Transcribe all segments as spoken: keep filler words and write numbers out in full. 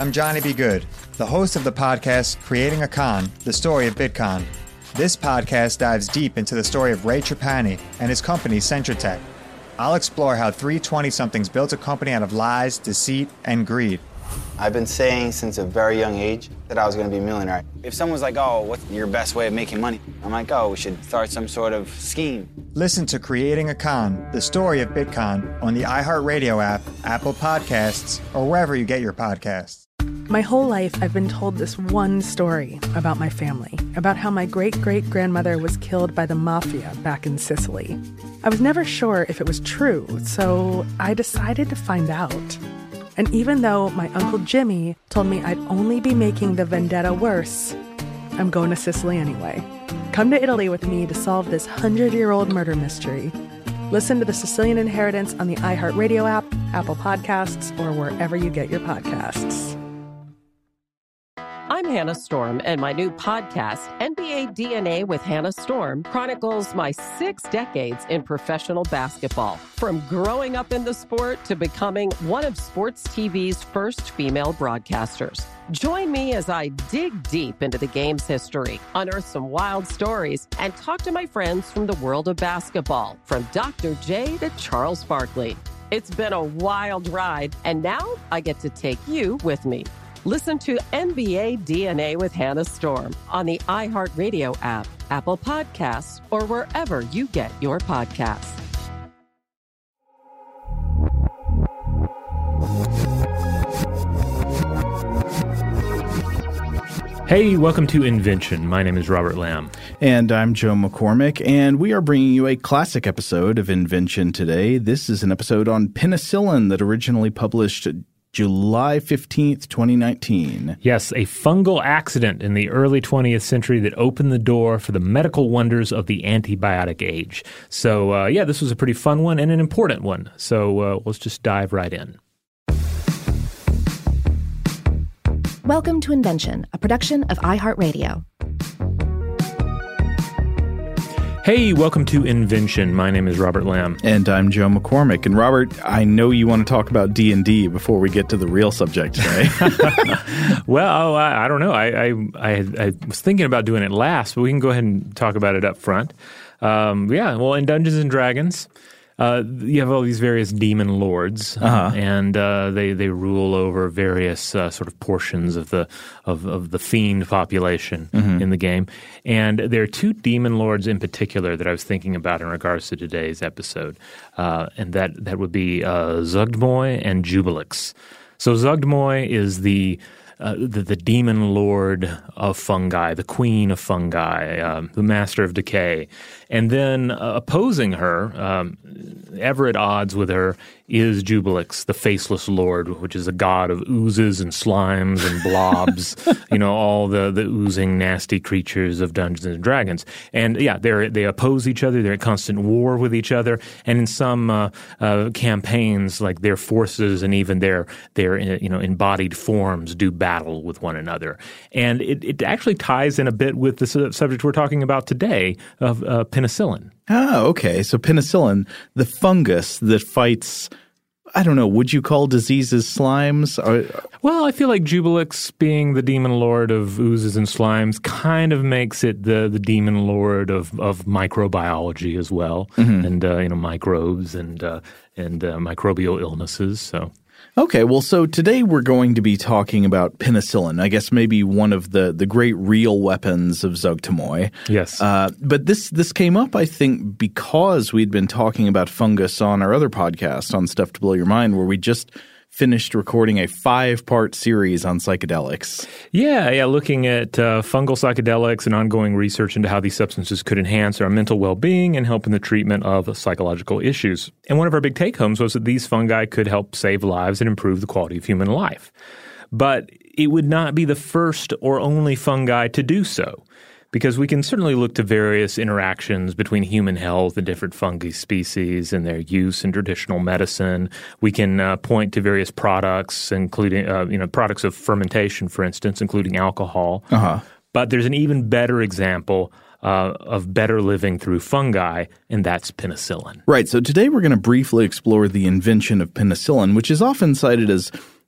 I'm Johnny B. Good, the host of the podcast Creating a Con, the story of Bitcoin. This podcast dives deep into the story of Ray Trapani and his company Centratech. I'll explore how three twenty-somethings built a company out of lies, deceit, and greed. I've been saying since a very young age that I was going to be a millionaire. If someone's like, oh, what's your best way of making money? I'm like, oh, we should start some sort of scheme. Listen to Creating a Con, the story of Bitcoin on the iHeartRadio app, Apple Podcasts, or wherever you get your podcasts. My whole life, I've been told this one story about my family, about how my great-great-grandmother was killed by the mafia back in Sicily. I was never sure if it was true, so I decided to find out. And even though my Uncle Jimmy told me I'd only be making the vendetta worse, I'm going to Sicily anyway. Come to Italy with me to solve this hundred-year-old murder mystery. Listen to The Sicilian Inheritance on the iHeartRadio app, Apple Podcasts, or wherever you get your podcasts. I'm Hannah Storm, and my new podcast, N B A D N A with Hannah Storm, chronicles my six decades in professional basketball. From growing up in the sport to becoming one of sports T V's first female broadcasters. Join me as I dig deep into the game's history, unearth some wild stories, and talk to my friends from the world of basketball, from Doctor J to Charles Barkley. It's been a wild ride, and now I get to take you with me. Listen to N B A D N A with Hannah Storm on the iHeartRadio app, Apple Podcasts, or wherever you get your podcasts. Hey, welcome to Invention. My name is Robert Lamb. And I'm Joe McCormick, and we are bringing you a classic episode of Invention today. This is an episode on penicillin that originally published July fifteenth, twenty nineteen. Yes, a fungal accident in the early twentieth century that opened the door for the medical wonders of the antibiotic age. So, uh, yeah, this was a pretty fun one and an important one. So uh, let's just dive right in. Welcome to Invention, a production of iHeartRadio. Hey, welcome to Invention. My name is Robert Lamb. And I'm Joe McCormick. And Robert, I know you want to talk about D and D before we get to the real subject today. Well, I, I don't know. I, I, I, I was thinking about doing it last, but we can go ahead and talk about it up front. Um, yeah, well, in Dungeons and Dragons, Uh, you have all these various demon lords, uh-huh. and uh, they they rule over various uh, sort of portions of the of, of the fiend population mm-hmm. in the game. And there are two demon lords in particular that I was thinking about in regards to today's episode, uh, and that that would be uh, Zuggtmoy and Jubilix. So Zuggtmoy is the Uh, the, the demon lord of fungi, the queen of fungi, um, the master of decay. And then uh, opposing her, um, ever at odds with her, is Jubilix, the faceless lord, which is a god of oozes and slimes and blobs, you know, all the, the oozing, nasty creatures of Dungeons and Dragons. And yeah, they they oppose each other. They're at constant war with each other. And in some uh, uh, campaigns, like their forces and even their, their you know, embodied forms do battle with one another. And it, it actually ties in a bit with the su- subject we're talking about today of uh, penicillin. Oh, okay. So penicillin, the fungus that fights, I don't know, would you call diseases slimes? Or, well, I feel like Jubilix, being the demon lord of oozes and slimes, kind of makes it the, the demon lord of, of microbiology as well, mm-hmm. and uh, you know, microbes and uh, and uh, microbial illnesses. So. Okay, well, so today we're going to be talking about penicillin, I guess maybe one of the, the great real weapons of Zuggtmoy. Yes. Uh, but this this came up, I think, because we'd been talking about fungus on our other podcast, on Stuff to Blow Your Mind, where we just finished recording a five-part series on psychedelics. Yeah, yeah, looking at uh, fungal psychedelics and ongoing research into how these substances could enhance our mental well-being and help in the treatment of psychological issues. And one of our big take-homes was that these fungi could help save lives and improve the quality of human life. But it would not be the first or only fungi to do so, because we can certainly look to various interactions between human health and different fungi species and their use in traditional medicine. We can uh, point to various products, including uh, you know products of fermentation, for instance, including alcohol. Uh-huh. But there's an even better example uh, of better living through fungi, and that's penicillin. Right. So today we're going to briefly explore the invention of penicillin, which is often cited as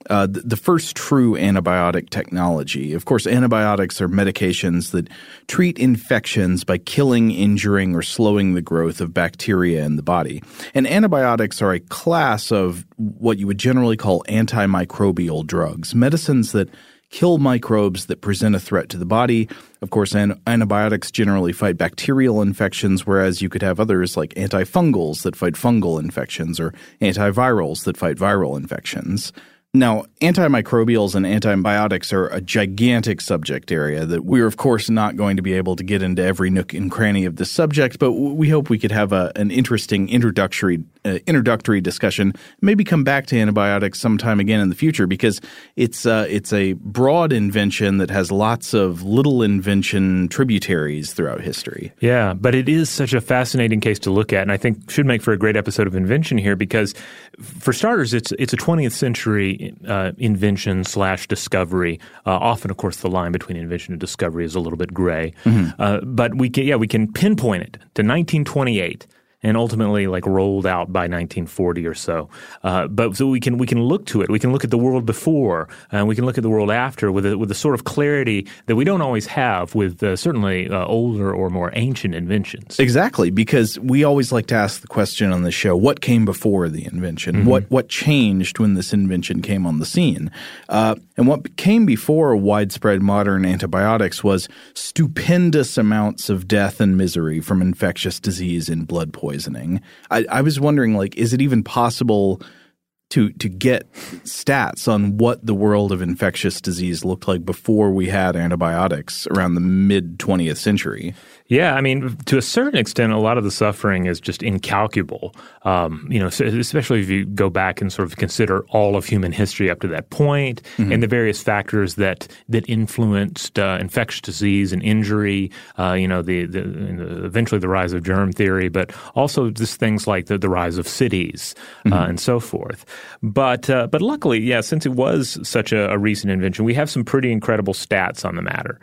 uh, the, the first true antibiotic technology. Of course, antibiotics are medications that treat infections by killing, injuring, or slowing the growth of bacteria in the body. And antibiotics are a class of what you would generally call antimicrobial drugs, medicines that kill microbes that present a threat to the body. Of course, an- antibiotics generally fight bacterial infections, whereas you could have others like antifungals that fight fungal infections or antivirals that fight viral infections. Now, antimicrobials and antibiotics are a gigantic subject area that we're, of course, not going to be able to get into every nook and cranny of this subject, but we hope we could have a, an interesting introductory uh, introductory discussion, maybe come back to antibiotics sometime again in the future, because it's uh, it's a broad invention that has lots of little invention tributaries throughout history. Yeah, but it is such a fascinating case to look at, and I think should make for a great episode of Invention here, because for starters, it's it's a twentieth century uh, invention slash discovery. Uh, often, of course, the line between invention and discovery is a little bit gray, mm-hmm. uh, but we can yeah we can pinpoint it to nineteen twenty-eight. And ultimately, like rolled out by nineteen forty or so. Uh, but so we can we can look to it. We can look at the world before, and we can look at the world after with a, with a sort of clarity that we don't always have with uh, certainly uh, older or more ancient inventions. Exactly, because we always like to ask the question on the show: what came before the invention? Mm-hmm. What what changed when this invention came on the scene? Uh, and what came before widespread modern antibiotics was stupendous amounts of death and misery from infectious disease and blood poisoning. Poisoning. I, I was wondering, like, is it even possible to to get stats on what the world of infectious disease looked like before we had antibiotics around the mid twentieth century? Yeah, I mean, to a certain extent, a lot of the suffering is just incalculable. Um, you know, especially if you go back and sort of consider all of human history up to that point, mm-hmm. and the various factors that that influenced uh, infectious disease and injury. Uh, you know, the, the, the eventually the rise of germ theory, but also just things like the, the rise of cities mm-hmm. uh, and so forth. But uh, but luckily, yeah, since it was such a, a recent invention, we have some pretty incredible stats on the matter.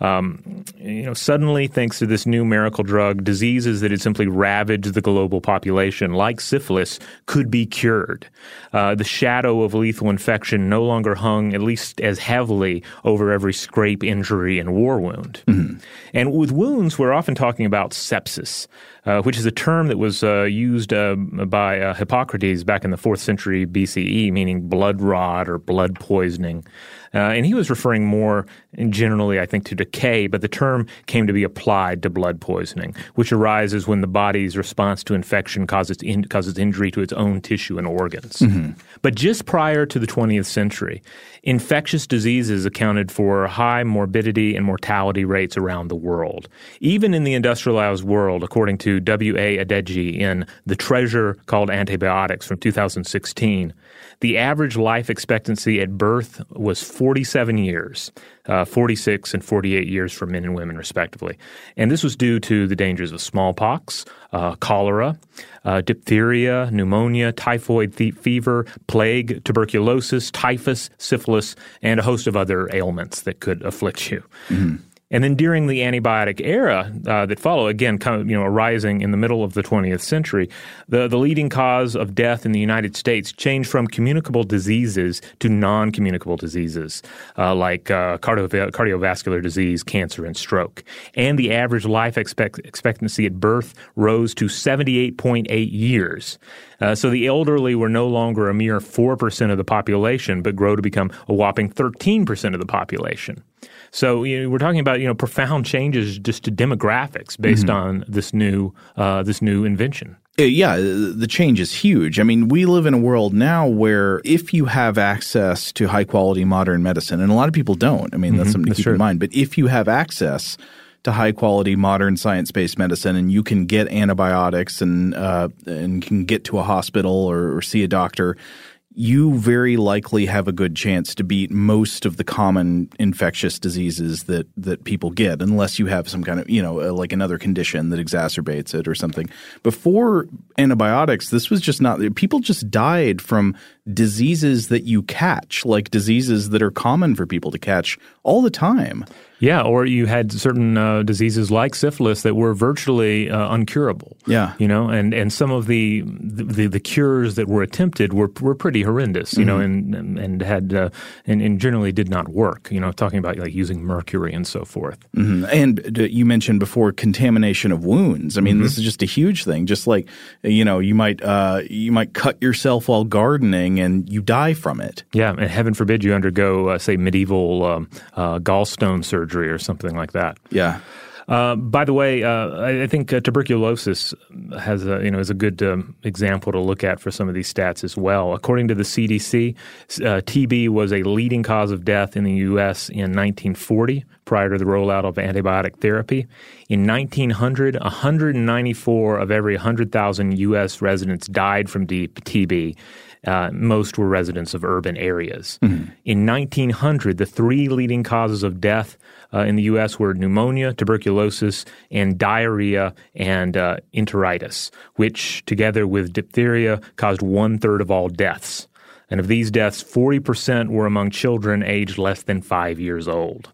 Um, you know, suddenly, thanks to this new miracle drug, diseases that had simply ravaged the global population, like syphilis, could be cured. Uh, the shadow of lethal infection no longer hung, at least as heavily, over every scrape, injury, and war wound. Mm-hmm. And with wounds, we're often talking about sepsis, uh, which is a term that was uh, used uh, by uh, Hippocrates back in the fourth century B C E, meaning blood rot or blood poisoning. Uh, and he was referring more generally, I think, to decay, but the term came to be applied to blood poisoning, which arises when the body's response to infection causes in, causes injury to its own tissue and organs. Mm-hmm. But just prior to the twentieth century, infectious diseases accounted for high morbidity and mortality rates around the world. Even in the industrialized world, according to W A Adeji in The Treasure Called Antibiotics from two thousand sixteen, the average life expectancy at birth was forty-seven years, uh, forty-six and forty-eight years for men and women, respectively. And this was due to the dangers of smallpox, uh, cholera, uh, diphtheria, pneumonia, typhoid th- fever, plague, tuberculosis, typhus, syphilis, and a host of other ailments that could afflict you. Mm-hmm. And then during the antibiotic era uh, that followed, again, kind of, you know, arising in the middle of the twentieth century, the, the leading cause of death in the United States changed from communicable diseases to non-communicable diseases uh, like uh, cardio- cardiovascular disease, cancer, and stroke. And the average life expect- expectancy at birth rose to seventy-eight point eight years. Uh, so the elderly were no longer a mere four percent of the population, but grow to become a whopping thirteen percent of the population. So you know, we're talking about you know profound changes just to demographics based mm-hmm. on this new uh, this new invention. Yeah, the change is huge. I mean, we live in a world now where if you have access to high-quality modern medicine, and a lot of people don't, I mean, mm-hmm. that's something to that's keep true. in mind, but if you have access to high-quality modern science-based medicine and you can get antibiotics and uh, and can get to a hospital or, or see a doctor, you very likely have a good chance to beat most of the common infectious diseases that, that people get, unless you have some kind of, you know, uh, like another condition that exacerbates it or something. Before antibiotics, this was just not – people just died from diseases that you catch, like diseases that are common for people to catch all the time. Yeah, or you had certain uh, diseases like syphilis that were virtually uh, uncurable. Yeah, you know, and, and some of the, the the cures that were attempted were were pretty horrendous. You mm-hmm. know, and and had uh, and, and generally did not work. You know, talking about like using mercury and so forth. Mm-hmm. And uh, you mentioned before contamination of wounds. I mean, mm-hmm. this is just a huge thing. Just like you know, you might uh, you might cut yourself while gardening and you die from it. Yeah, and heaven forbid you undergo uh, say medieval um, uh, gallstone surgery or something like that. Yeah. Uh, by the way, uh, I, I think uh, tuberculosis has a, you know is a good um, example to look at for some of these stats as well. According to the C D C, uh, T B was a leading cause of death in the U S in nineteen forty, prior to the rollout of antibiotic therapy. In nineteen hundred, one hundred ninety-four of every one hundred thousand U S residents died from T B. Uh, most were residents of urban areas. Mm-hmm. In nineteen hundred, the three leading causes of death uh, in the U S were pneumonia, tuberculosis, and diarrhea and uh, enteritis, which together with diphtheria caused one-third of all deaths. And of these deaths, forty percent were among children aged less than five years old.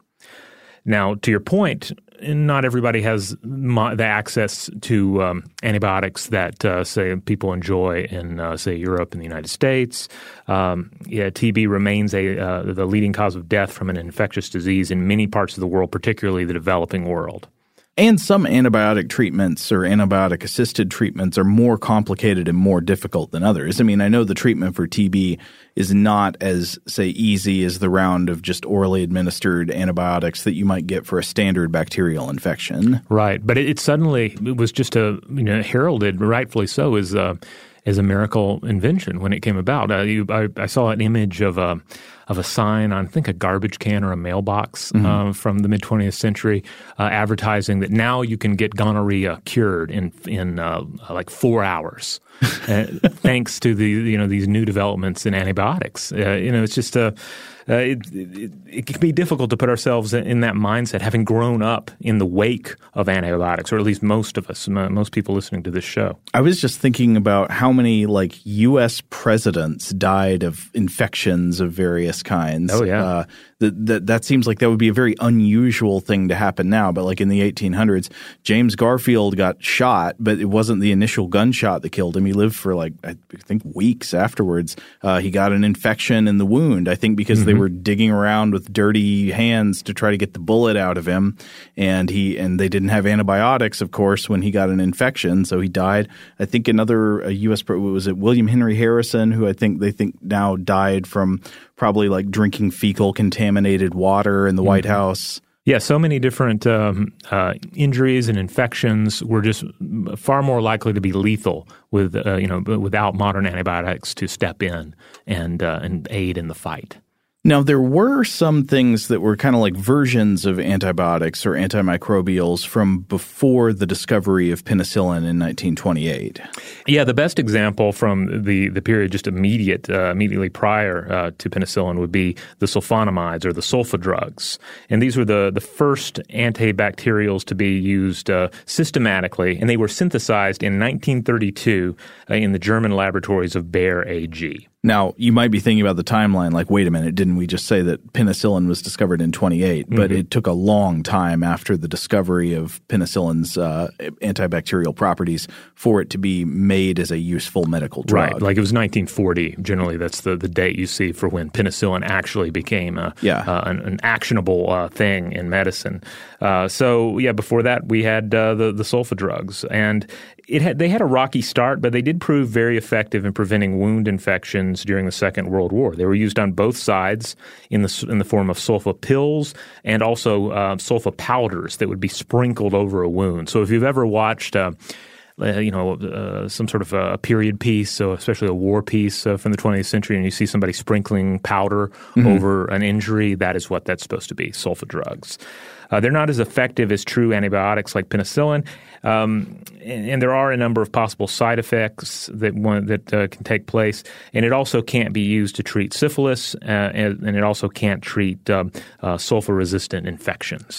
Now, to your point, not everybody has mo- the access to um, antibiotics that, uh, say, people enjoy in, uh, say, Europe and the United States. Um, yeah, T B remains a uh, the leading cause of death from an infectious disease in many parts of the world, particularly the developing world. And some antibiotic treatments or antibiotic-assisted treatments are more complicated and more difficult than others. I mean, I know the treatment for T B is not as, say, easy as the round of just orally administered antibiotics that you might get for a standard bacterial infection. Right. But it, it suddenly it was just a, you know, heralded, rightfully so, as a, as a miracle invention when it came about. Uh, you, I, I saw an image of a of a sign on, I think, a garbage can or a mailbox mm-hmm. uh, from the mid-twentieth century uh, advertising that now you can get gonorrhea cured in in uh, like four hours uh, thanks to the you know these new developments in antibiotics. Uh, you know, it's just a uh, it, it, it can be difficult to put ourselves in that mindset, having grown up in the wake of antibiotics, or at least most of us, most people listening to this show. I was just thinking about how many like U S presidents died of infections of various kinds. Oh, yeah. Uh, that, that that seems like that would be a very unusual thing to happen now. But like in the eighteen hundreds, James Garfield got shot, but it wasn't the initial gunshot that killed him. He lived for like, I think, weeks afterwards. Uh, he got an infection in the wound, I think because mm-hmm. they were digging around with dirty hands to try to get the bullet out of him. And he and they didn't have antibiotics, of course, when he got an infection. So he died. I think another uh, U S – was it William Henry Harrison, who I think they think now died from probably like drinking fecal contaminated water in the mm-hmm. White House. Yeah, so many different um, uh, injuries and infections were just far more likely to be lethal with uh, you know without modern antibiotics to step in and uh, and aid in the fight. Now, there were some things that were kind of like versions of antibiotics or antimicrobials from before the discovery of penicillin in nineteen twenty-eight. Yeah, the best example from the, the period just immediate, uh, immediately prior uh, to penicillin would be the sulfonamides or the sulfa drugs. And these were the, the first antibacterials to be used uh, systematically, and they were synthesized in nineteen thirty-two uh, in the German laboratories of Bayer A G. Now, you might be thinking about the timeline like, wait a minute, didn't we just say that penicillin was discovered in twenty-eight? Mm-hmm. But it took a long time after the discovery of penicillin's uh, antibacterial properties for it to be made as a useful medical drug. Right, like it was nineteen forty. Generally, that's the, the date you see for when penicillin actually became a, yeah. uh, an, an actionable uh, thing in medicine. Uh, so, yeah, before that, we had uh, the, the sulfa drugs. And it had, they had a rocky start, but they did prove very effective in preventing wound infections during the Second World War. They were used on both sides in the in the form of sulfa pills and also uh, sulfa powders that would be sprinkled over a wound. So if you've ever watched uh, uh, you know, uh, some sort of a period piece, so especially a war piece uh, from the twentieth century, and you see somebody sprinkling powder mm-hmm. over an injury, that is what that's supposed to be, sulfa drugs. Uh, they're not as effective as true antibiotics like penicillin, um, and, and there are a number of possible side effects that one, that uh, can take place. And it also can't be used to treat syphilis, uh, and, and it also can't treat um, uh, sulfur-resistant infections.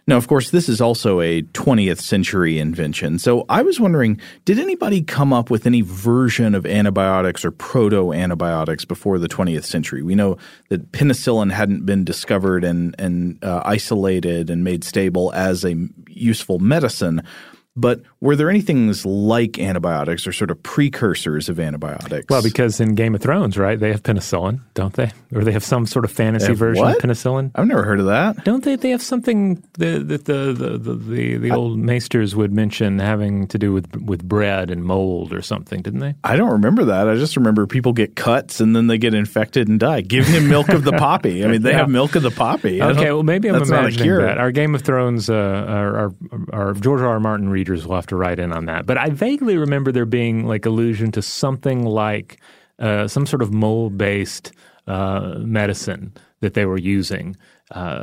Now, of course, this is also a twentieth century invention. So I was wondering, did anybody come up with any version of antibiotics or proto-antibiotics before the twentieth century? We know that penicillin hadn't been discovered and, and uh, isolated and made stable as a useful medicine. But were there any things like antibiotics or sort of precursors of antibiotics? Well, because in Game of Thrones, right, they have penicillin, don't they? Or they have some sort of fantasy version what? of penicillin. I've never heard of that. Don't they? They have something that the the, the, the, the, the old maesters would mention having to do with with bread and mold or something, didn't they? I don't remember that. I just remember people get cuts and then they get infected and die. Give him milk of the poppy. I mean, they yeah. have milk of the poppy. Okay, well, maybe I'm That's imagining that. Our Game of Thrones, uh, our, our, our George R. R. Martin readers will have to write in on that. But I vaguely remember there being like allusion to something like uh, some sort of mold-based uh, medicine that they were using. Uh,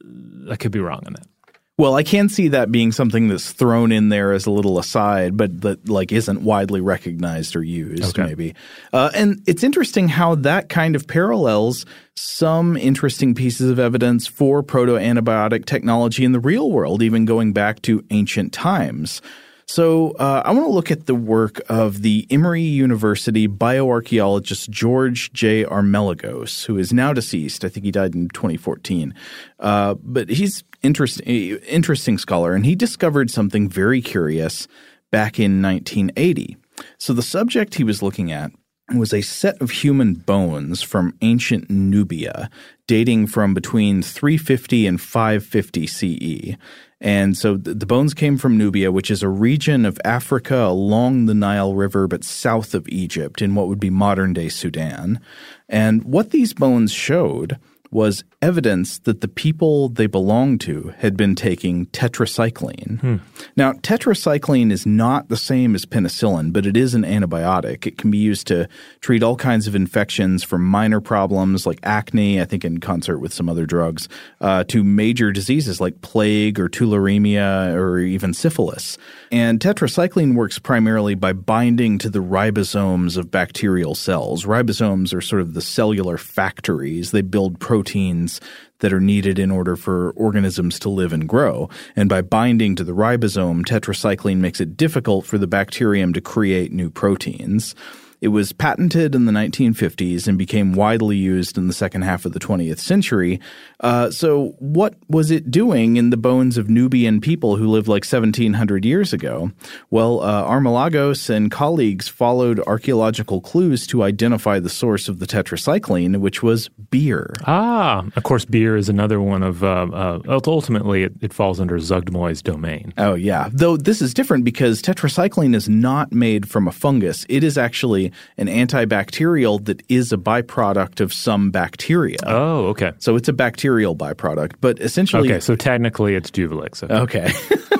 I could be wrong on that. Well, I can see that being something that's thrown in there as a little aside, but that like isn't widely recognized or used, okay. maybe. Uh, and it's interesting how that kind of parallels some interesting pieces of evidence for proto-antibiotic technology in the real world, even going back to ancient times. So uh, I want to look at the work of the Emory University bioarchaeologist George J. Armelagos, who is now deceased. I think he died in twenty fourteen. Uh, but he's interesting, interesting scholar, and he discovered something very curious back in nineteen eighty. So the subject he was looking at was a set of human bones from ancient Nubia dating from between three fifty and five fifty C E. And so the bones came from Nubia, which is a region of Africa along the Nile River but south of Egypt in what would be modern-day Sudan. And what these bones showed was evidence that the people they belonged to had been taking tetracycline. Hmm. Now, tetracycline is not the same as penicillin, but it is an antibiotic. It can be used to treat all kinds of infections from minor problems like acne, I think in concert with some other drugs, uh, to major diseases like plague or tularemia or even syphilis. And tetracycline works primarily by binding to the ribosomes of bacterial cells. Ribosomes are sort of the cellular factories. They build proteins that are needed in order for organisms to live and grow. And by binding to the ribosome, tetracycline makes it difficult for the bacterium to create new proteins. It was patented in the nineteen fifties and became widely used in the second half of the twentieth century. Uh, so what was it doing in the bones of Nubian people who lived like seventeen hundred years ago? Well, uh, Armelagos and colleagues followed archaeological clues to identify the source of the tetracycline, which was beer. Ah, of course, beer is another one of uh, – uh, ultimately it, it falls under Zugdmoy's domain. Oh, yeah. Though this is different because tetracycline is not made from a fungus. It is actually an antibacterial that is a byproduct of some bacteria. Oh, okay. So it's a bacterial byproduct, but essentially… Okay, so technically it's Jubilix. Okay. Okay.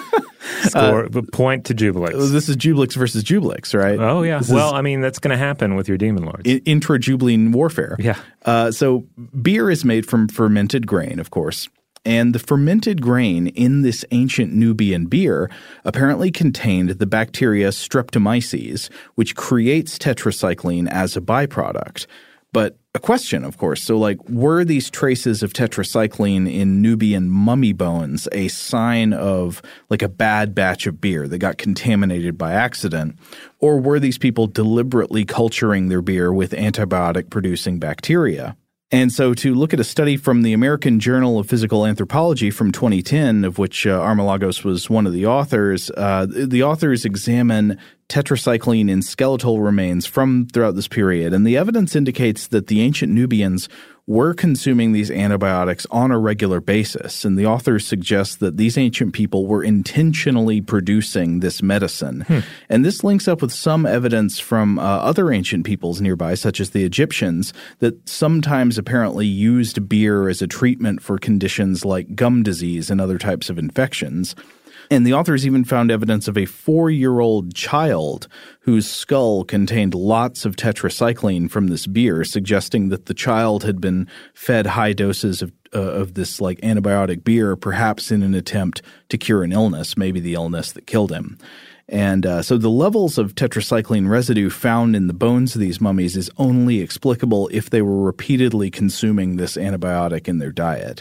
Score, uh, point to Jubilix. This is Jubilix versus Jubilix, right? Oh, yeah. This well, I mean, that's going to happen with your demon lords. I- intra-Jubilean warfare. Yeah. Uh, so beer is made from fermented grain, of course. And the fermented grain in this ancient Nubian beer apparently contained the bacteria Streptomyces, which creates tetracycline as a byproduct. But a question, of course, so like were these traces of tetracycline in Nubian mummy bones a sign of like a bad batch of beer that got contaminated by accident? Or were these people deliberately culturing their beer with antibiotic-producing bacteria? And so to look at a study from the American Journal of Physical Anthropology from twenty ten, of which uh, Armelagos was one of the authors, uh, the authors examine tetracycline in skeletal remains from throughout this period. And the evidence indicates that the ancient Nubians were consuming these antibiotics on a regular basis. And the authors suggest that these ancient people were intentionally producing this medicine. Hmm. And this links up with some evidence from uh, other ancient peoples nearby, such as the Egyptians, that sometimes apparently used beer as a treatment for conditions like gum disease and other types of infections. And the authors even found evidence of a four-year-old child whose skull contained lots of tetracycline from this beer, suggesting that the child had been fed high doses of uh, of this like antibiotic beer, perhaps in an attempt to cure an illness, maybe the illness that killed him. And uh, so the levels of tetracycline residue found in the bones of these mummies is only explicable if they were repeatedly consuming this antibiotic in their diet.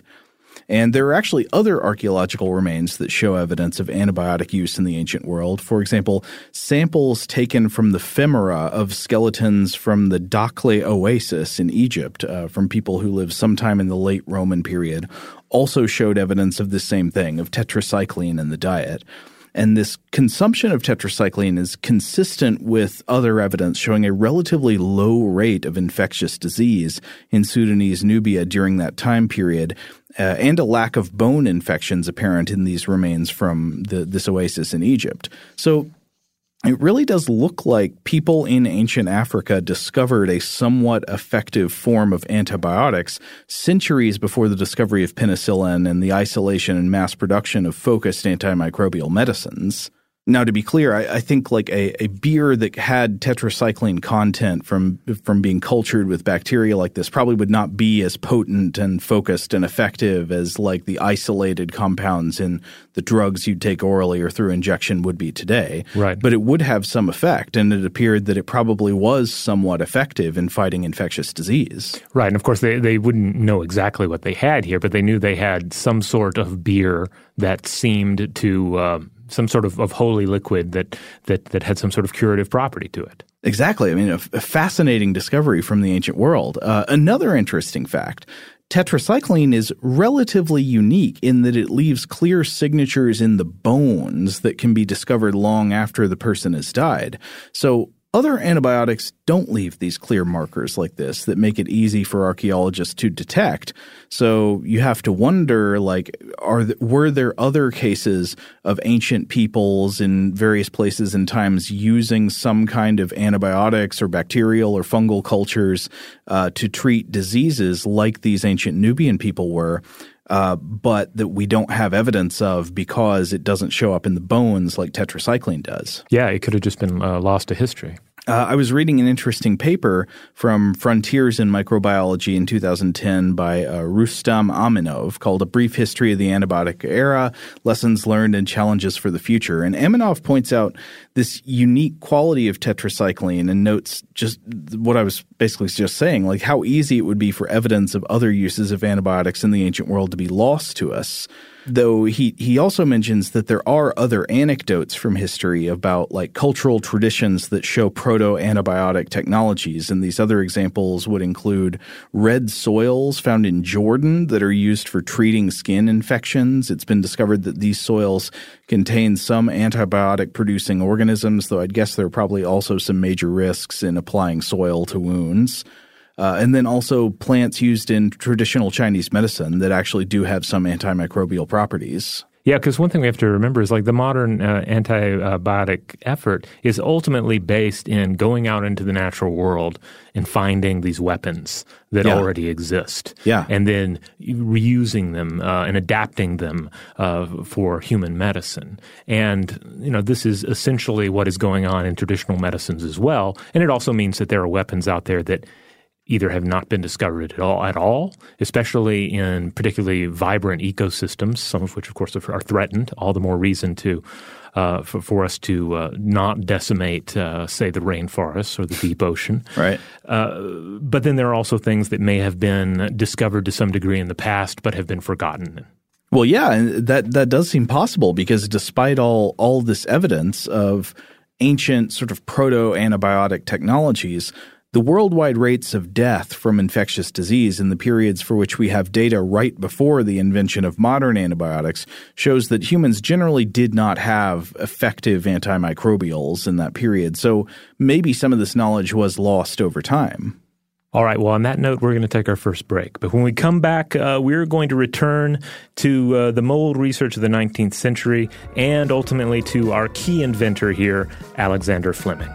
And there are actually other archaeological remains that show evidence of antibiotic use in the ancient world. For example, samples taken from the femora of skeletons from the Dakhla Oasis in Egypt uh, from people who lived sometime in the late Roman period also showed evidence of the same thing, of tetracycline in the diet. And this consumption of tetracycline is consistent with other evidence showing a relatively low rate of infectious disease in Sudanese Nubia during that time period, uh, and a lack of bone infections apparent in these remains from the, this oasis in Egypt. So it really does look like people in ancient Africa discovered a somewhat effective form of antibiotics centuries before the discovery of penicillin and the isolation and mass production of focused antimicrobial medicines. Now, to be clear, I, I think like a, a beer that had tetracycline content from from being cultured with bacteria like this probably would not be as potent and focused and effective as like the isolated compounds in the drugs you'd take orally or through injection would be today. Right. But it would have some effect, and it appeared that it probably was somewhat effective in fighting infectious disease. Right. And of course, they, they wouldn't know exactly what they had here, but they knew they had some sort of beer that seemed to uh, – some sort of, of holy liquid that, that that had some sort of curative property to it. Exactly. I mean, a, a fascinating discovery from the ancient world. Uh, another interesting fact, tetracycline is relatively unique in that it leaves clear signatures in the bones that can be discovered long after the person has died. So other antibiotics don't leave these clear markers like this that make it easy for archaeologists to detect. So you have to wonder, like, are th- were there other cases of ancient peoples in various places and times using some kind of antibiotics or bacterial or fungal cultures uh, to treat diseases like these ancient Nubian people were? Uh, but that we don't have evidence of because it doesn't show up in the bones like tetracycline does. Yeah, it could have just been uh, lost to history. Uh, I was reading an interesting paper from Frontiers in Microbiology in two thousand ten by uh, Rustam Aminov called A Brief History of the Antibiotic Era, Lessons Learned and Challenges for the Future. And Aminov points out this unique quality of tetracycline and notes just what I was basically just saying, like how easy it would be for evidence of other uses of antibiotics in the ancient world to be lost to us. Though he, he also mentions that there are other anecdotes from history about like cultural traditions that show proto-antibiotic technologies. And these other examples would include red soils found in Jordan that are used for treating skin infections. It's been discovered that these soils contain some antibiotic-producing organisms, though I'd guess there are probably also some major risks in applying soil to wounds. Uh, and then also plants used in traditional Chinese medicine that actually do have some antimicrobial properties. Yeah, because one thing we have to remember is like the modern uh, antibiotic effort is ultimately based in going out into the natural world and finding these weapons that yeah. already exist. Yeah. And then reusing them uh, and adapting them uh, for human medicine. And, you know, this is essentially what is going on in traditional medicines as well. And it also means that there are weapons out there that either have not been discovered at all, at all, especially in particularly vibrant ecosystems, some of which, of course, are threatened. All the more reason to uh, for, for us to uh, not decimate, uh, say, the rainforests or the deep ocean. Right. Uh, but then there are also things that may have been discovered to some degree in the past but have been forgotten. Well, yeah, and that that does seem possible because despite all all this evidence of ancient sort of proto-antibiotic technologies, the worldwide rates of death from infectious disease in the periods for which we have data right before the invention of modern antibiotics shows that humans generally did not have effective antimicrobials in that period. So maybe some of this knowledge was lost over time. All right. Well, on that note, we're going to take our first break. But when we come back, uh, we're going to return to uh, the mold research of the nineteenth century and ultimately to our key inventor here, Alexander Fleming.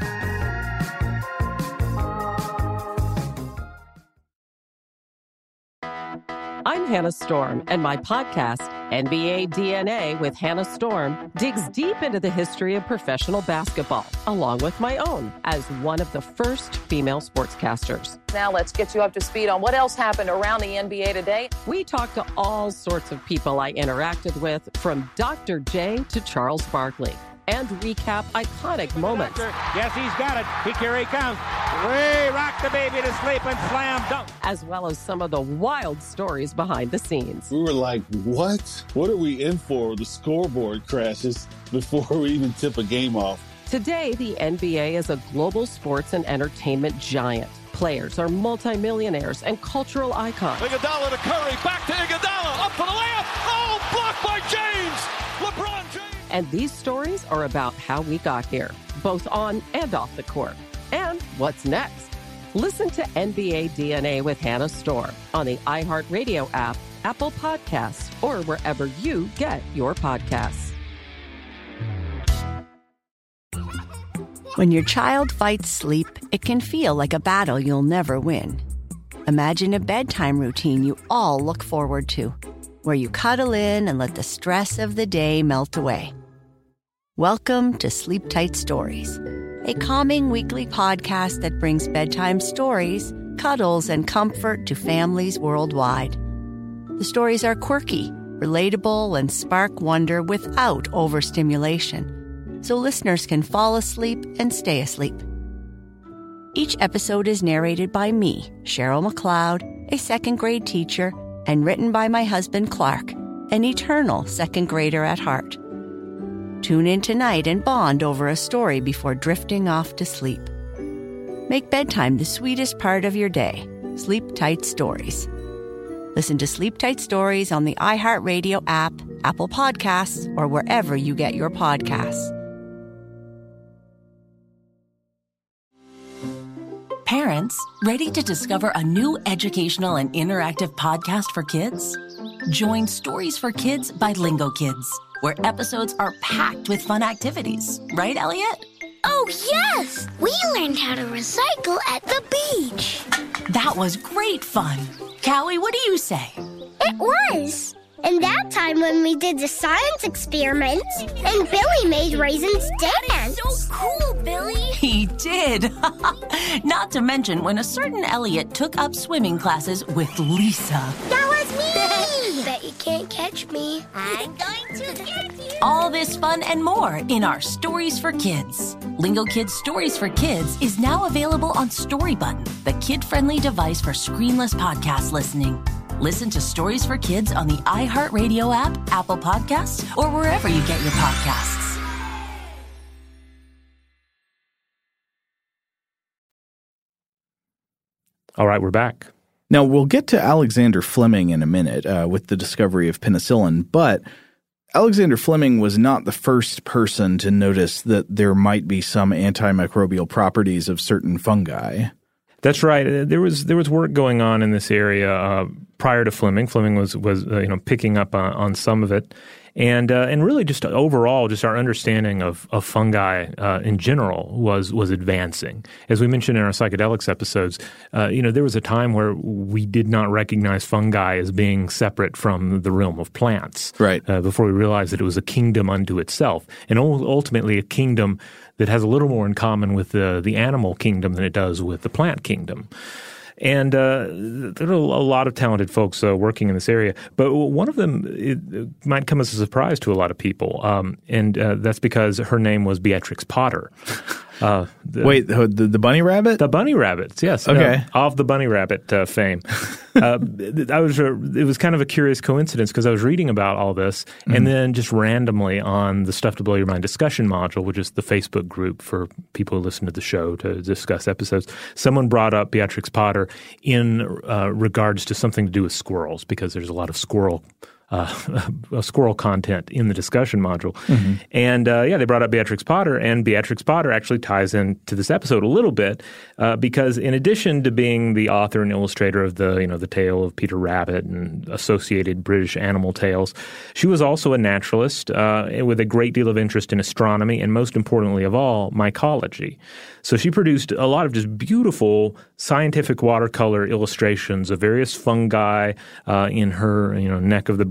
I'm Hannah Storm, and my podcast, N B A D N A with Hannah Storm, digs deep into the history of professional basketball, along with my own, as one of the first female sportscasters. Now let's get you up to speed on what else happened around the N B A today. We talk to all sorts of people I interacted with, from Doctor J to Charles Barkley, and recap iconic moments. Yes, he's got it. He, here he comes. We rock the baby to sleep and slam dunk. As well as some of the wild stories behind the scenes. We were like, what? What are we in for? The scoreboard crashes before we even tip a game off. Today, the N B A is a global sports and entertainment giant. Players are multimillionaires and cultural icons. Iguodala to Curry, back to Iguodala, up for the layup. Oh, blocked by James. LeBron James. And these stories are about how we got here, both on and off the court. And what's next? Listen to N B A D N A with Hannah Storm on the iHeartRadio app, Apple Podcasts, or wherever you get your podcasts. When your child fights sleep, it can feel like a battle you'll never win. Imagine a bedtime routine you all look forward to, where you cuddle in and let the stress of the day melt away. Welcome to Sleep Tight Stories, a calming weekly podcast that brings bedtime stories, cuddles, and comfort to families worldwide. The stories are quirky, relatable, and spark wonder without overstimulation, so listeners can fall asleep and stay asleep. Each episode is narrated by me, Cheryl McLeod, a second grade teacher, and written by my husband, Clark, an eternal second grader at heart. Tune in tonight and bond over a story before drifting off to sleep. Make bedtime the sweetest part of your day. Sleep Tight Stories. Listen to Sleep Tight Stories on the iHeartRadio app, Apple Podcasts, or wherever you get your podcasts. Parents, ready to discover a new educational and interactive podcast for kids? Join Stories for Kids by Lingo Kids, where episodes are packed with fun activities. Right, Elliot? Oh, yes! We learned how to recycle at the beach. That was great fun. Callie, what do you say? It was. And that time when we did the science experiments and Billy made raisins dance. So cool, Billy. He did. Not to mention when a certain Elliot took up swimming classes with Lisa. That was me. Bet you can't catch me. I'm going to get you. All this fun and more in our Stories for Kids. Lingo Kids Stories for Kids is now available on Storybutton, the kid-friendly device for screenless podcast listening. Listen to Stories for Kids on the iHeartRadio app, Apple Podcasts, or wherever you get your podcasts. All right, we're back. Now, we'll get to Alexander Fleming in a minute uh, with the discovery of penicillin, but Alexander Fleming was not the first person to notice that there might be some antimicrobial properties of certain fungi. That's right. There was there was work going on in this area uh, prior to Fleming. Fleming was was uh, you know picking up on, on some of it, and uh, and really just overall, just our understanding of of fungi uh, in general was was advancing. As we mentioned in our psychedelics episodes, uh, you know there was a time where we did not recognize fungi as being separate from the realm of plants. Right. Uh, before we realized that it was a kingdom unto itself, and ultimately a kingdom that has a little more in common with the, the animal kingdom than it does with the plant kingdom. And uh, there are a lot of talented folks uh, working in this area, but one of them it, it might come as a surprise to a lot of people, um, and uh, that's because her name was Beatrix Potter. Uh, the, Wait, the, the bunny rabbit? The bunny rabbits, yes. Okay. No, of the bunny rabbit uh, fame. uh, I was. Uh, it was kind of a curious coincidence because I was reading about all this, mm-hmm. and then just randomly on the Stuff to Blow Your Mind discussion module, which is the Facebook group for people who listen to the show to discuss episodes, someone brought up Beatrix Potter in uh, regards to something to do with squirrels, because there's a lot of squirrel Uh, squirrel content in the discussion module. Mm-hmm. And uh, yeah, they brought up Beatrix Potter, and Beatrix Potter actually ties into this episode a little bit uh, because in addition to being the author and illustrator of the, you know, the tale of Peter Rabbit and associated British animal tales, she was also a naturalist uh, with a great deal of interest in astronomy and, most importantly of all, mycology. So she produced a lot of just beautiful scientific watercolor illustrations of various fungi uh, in her, you know, neck of the British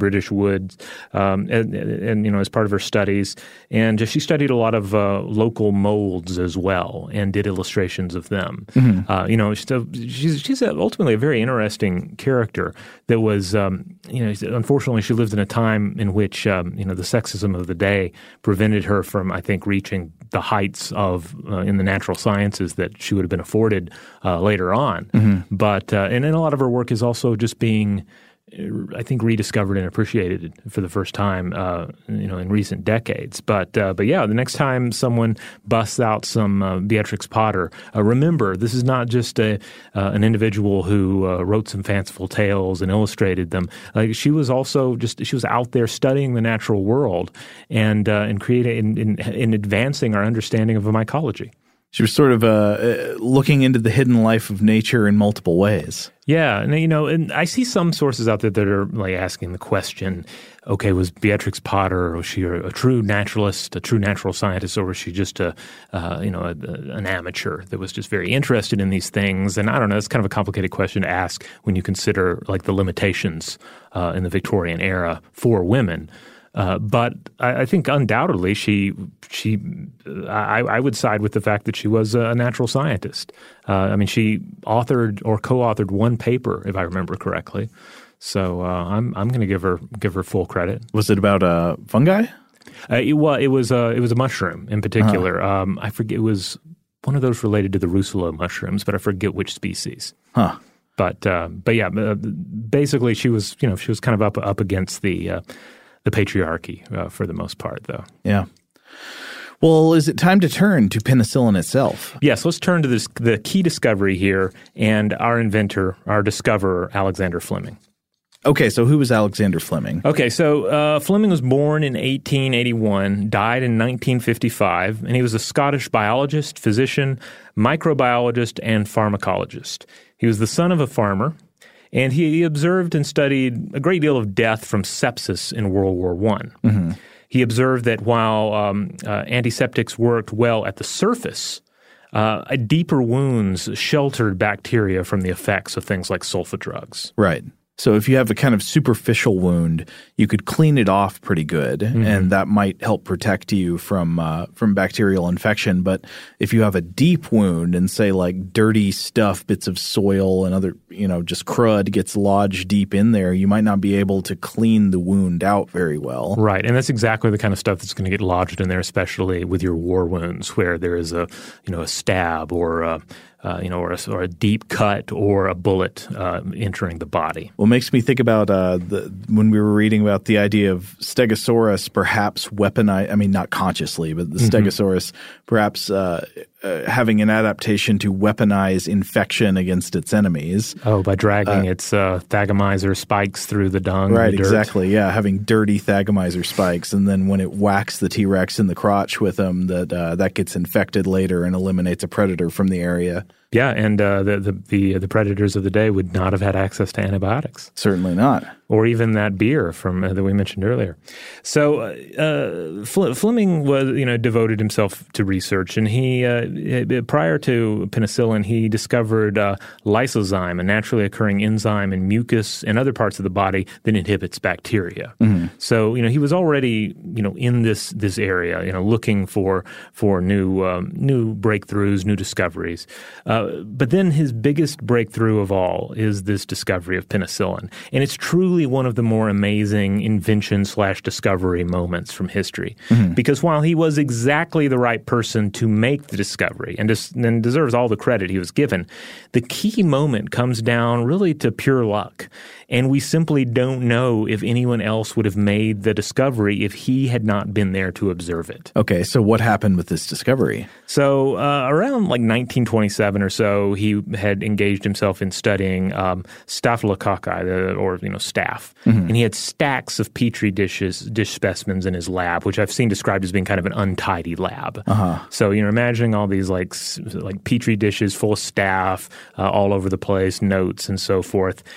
British woods, um, and, and, you know, as part of her studies. And she studied a lot of uh, local molds as well and did illustrations of them. Mm-hmm. Uh, you know, she's, she's ultimately a very interesting character that was, um, you know, unfortunately she lived in a time in which, um, you know, the sexism of the day prevented her from, I think, reaching the heights of uh, in the natural sciences that she would have been afforded uh, later on. Mm-hmm. But uh, and then a lot of her work is also just being, I think, rediscovered and appreciated for the first time, uh, you know, in recent decades. But uh, but yeah, the next time someone busts out some uh, Beatrix Potter, uh, remember this is not just a uh, an individual who uh, wrote some fanciful tales and illustrated them. Like she was also just she was out there studying the natural world and uh, and creating in, in, in advancing our understanding of mycology. She was sort of uh, looking into the hidden life of nature in multiple ways. Yeah, and you know, and I see some sources out there that are like asking the question, okay, was Beatrix Potter, was she a, a true naturalist, a true natural scientist, or was she just a, uh, you know, a, a, an amateur that was just very interested in these things? And I don't know, it's kind of a complicated question to ask when you consider like the limitations uh, in the Victorian era for women. Uh, but I, I think undoubtedly she she I, I would side with the fact that she was a natural scientist. Uh, I mean, she authored or co-authored one paper, if I remember correctly. So uh, I'm I'm going to give her give her full credit. Was it about uh, fungi? Uh, it, well, it was a it was a mushroom in particular. Uh-huh. Um, I forget it was one of those related to the Rousselot mushrooms, but I forget which species. Huh. But uh, but yeah, uh, basically she was you know she was kind of up up against the. Uh, The patriarchy, uh, for the most part, though. Yeah. Well, is it time to turn to penicillin itself? Yes, let's turn to this, the key discovery here and our inventor, our discoverer, Alexander Fleming. Okay, so who was Alexander Fleming? Okay, so uh, Fleming was born in eighteen eighty-one, died in nineteen fifty-five, and he was a Scottish biologist, physician, microbiologist, and pharmacologist. He was the son of a farmer. And he observed and studied a great deal of death from sepsis in World War One. Mm-hmm. He observed that while um, uh, antiseptics worked well at the surface, uh, deeper wounds sheltered bacteria from the effects of things like sulfa drugs. Right. So if you have a kind of superficial wound, you could clean it off pretty good, mm-hmm. and that might help protect you from uh, from bacterial infection. But if you have a deep wound and say like dirty stuff, bits of soil and other, you know, just crud gets lodged deep in there, you might not be able to clean the wound out very well. Right, and that's exactly the kind of stuff that's going to get lodged in there, especially with your war wounds where there is a, you know, a stab or a Uh, you know, or a, or a deep cut or a bullet uh, entering the body. Well, it makes me think about uh, the when we were reading about the idea of Stegosaurus perhaps weaponize – I mean, not consciously, but the mm-hmm. Stegosaurus perhaps uh, uh, having an adaptation to weaponize infection against its enemies. Oh, by dragging uh, its uh, thagomizer spikes through the dung Right, and the dirt. Exactly, yeah, having dirty thagomizer spikes. And then when it whacks the T-Rex in the crotch with them, that, uh, that gets infected later and eliminates a predator from the area. Yeah, and uh, the, the the the predators of the day would not have had access to antibiotics. Certainly not. Or even that beer from uh, that we mentioned earlier. So uh, Fle- Fleming was, you know, devoted himself to research, and he uh, prior to penicillin, he discovered uh, lysozyme, a naturally occurring enzyme in mucus and other parts of the body that inhibits bacteria. Mm-hmm. So you know he was already you know in this this area, you know, looking for for new um, new breakthroughs, new discoveries. Uh, but then his biggest breakthrough of all is this discovery of penicillin, and it's truly one of the more amazing invention slash discovery moments from history. Mm-hmm. Because while he was exactly the right person to make the discovery and, des- and deserves all the credit he was given, the key moment comes down really to pure luck. And we simply don't know if anyone else would have made the discovery if he had not been there to observe it. Okay, so what happened with this discovery? So uh, around like nineteen twenty-seven or so, he had engaged himself in studying um, staphylococci, the, or you know, staph. Mm-hmm. And he had stacks of petri dishes, dish specimens in his lab, which I've seen described as being kind of an untidy lab. Uh-huh. So you know, imagining all these like like petri dishes full of staph uh, all over the place, notes and so forth.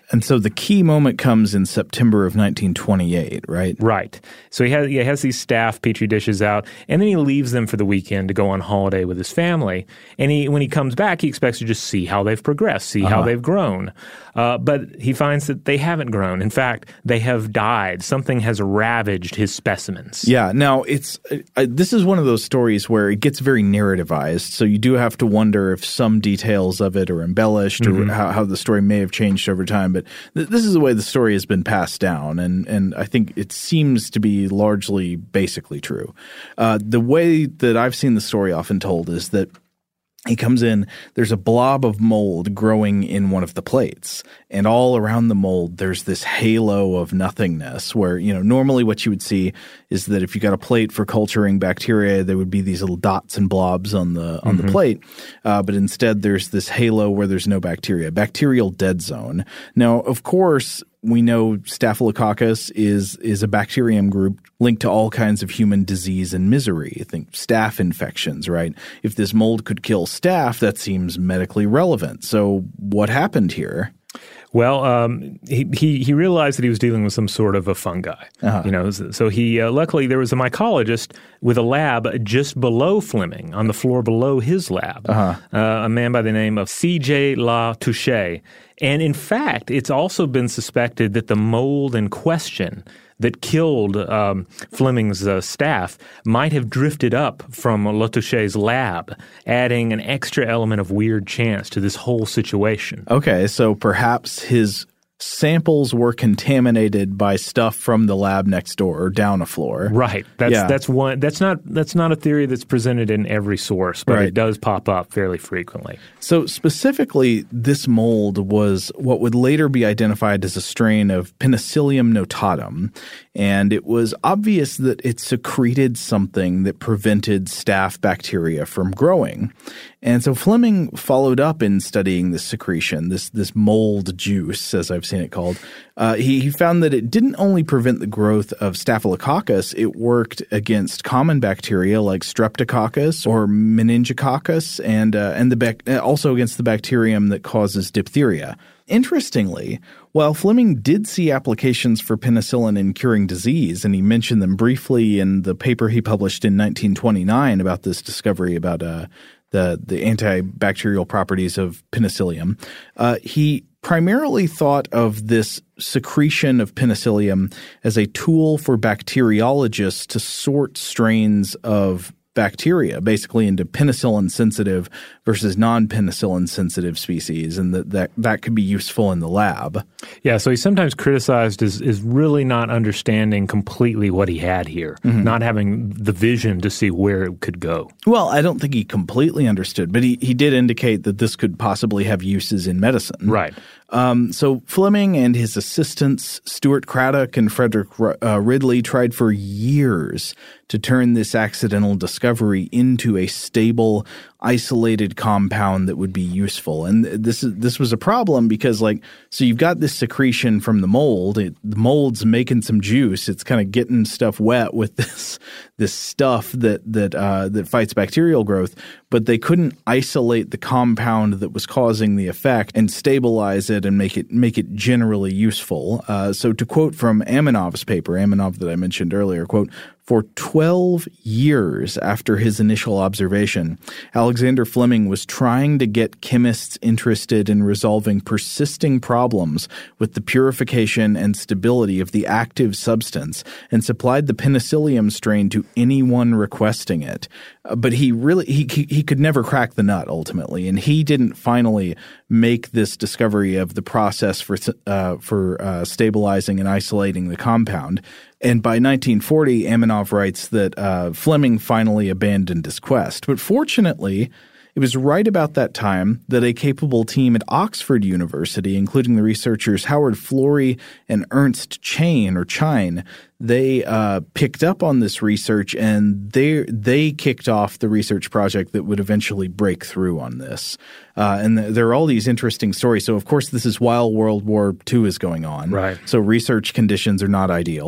And so the key moment comes in September of nineteen twenty-eight, right? Right. So he has, he has these staff Petri dishes out, and then he leaves them for the weekend to go on holiday with his family. And he, when he comes back, he expects to just see how they've progressed, see uh-huh. how they've grown. Uh, but he finds that they haven't grown. In fact, they have died. Something has ravaged his specimens. Yeah. Now, it's uh, this is one of those stories where it gets very narrativized. So you do have to wonder if some details of it are embellished mm-hmm. or how, how the story may have changed over time. But th- this is the way the story has been passed down. And, and I think it seems to be largely basically true. Uh, the way that I've seen the story often told is that he comes in, there's a blob of mold growing in one of the plates. And all around the mold, there's this halo of nothingness where, you know, normally what you would see is that if you got a plate for culturing bacteria, there would be these little dots and blobs on the on mm-hmm. the plate. Uh, but instead, there's this halo where there's no bacteria, bacterial dead zone. Now, of course, we know Staphylococcus is is a bacterium group linked to all kinds of human disease and misery. I think staph infections, right? If this mold could kill staph, that seems medically relevant. So what happened here? Well, um, he, he he realized that he was dealing with some sort of a fungi, uh-huh. you know. So he uh, luckily there was a mycologist with a lab just below Fleming, on the floor below his lab, uh-huh. uh, a man by the name of C J Latouche. And in fact, it's also been suspected that the mold in question that killed um, Fleming's uh, staff might have drifted up from Latouche's lab, adding an extra element of weird chance to this whole situation. Okay, so perhaps his samples were contaminated by stuff from the lab next door or down a floor. Right. That's yeah. that's one that's not that's not a theory that's presented in every source, but right. it does pop up fairly frequently. So specifically, this mold was what would later be identified as a strain of Penicillium notatum, and it was obvious that it secreted something that prevented staph bacteria from growing. And so Fleming followed up in studying this secretion, this this mold juice, as I've seen it called. Uh, he, he found that it didn't only prevent the growth of Staphylococcus, it worked against common bacteria like Streptococcus or Meningococcus, and uh, and the bac- also against the bacterium that causes diphtheria. Interestingly, while Fleming did see applications for penicillin in curing disease, and he mentioned them briefly in the paper he published in nineteen twenty-nine about this discovery about uh, the, the antibacterial properties of penicillium, uh, he primarily thought of this secretion of penicillium as a tool for bacteriologists to sort strains of bacteria, basically into penicillin-sensitive versus non-penicillin-sensitive species, and that, that that could be useful in the lab. Yeah, so he's sometimes criticized as, as really not understanding completely what he had here, mm-hmm. not having the vision to see where it could go. Well, I don't think he completely understood, but he, he did indicate that this could possibly have uses in medicine. Right. Um, so Fleming and his assistants, Stuart Craddock and Frederick uh, Ridley, tried for years to turn this accidental discovery into a stable, isolated compound that would be useful. And this is this was a problem because, like, so you've got this secretion from the mold. It, the mold's making some juice. It's kind of getting stuff wet with this this stuff that that uh, that fights bacterial growth. But they couldn't isolate the compound that was causing the effect and stabilize it and make it make it generally useful. Uh, so to quote from Aminov's paper, Aminov that I mentioned earlier, quote, "For twelve years after his initial observation, Alexander Fleming was trying to get chemists interested in resolving persisting problems with the purification and stability of the active substance and supplied the penicillium strain to anyone requesting it." Uh, but he really he, he he could never crack the nut ultimately, and he didn't finally make this discovery of the process for uh, for uh, stabilizing and isolating the compound. And by nineteen forty, Aminov writes that uh, Fleming finally abandoned his quest. But fortunately, it was right about that time that a capable team at Oxford University, including the researchers Howard Florey and Ernst Chain or Chine, they uh, picked up on this research, and they they kicked off the research project that would eventually break through on this. Uh, and th- there are all these interesting stories. So, of course, this is while World War Two is going on. Right. So research conditions are not ideal.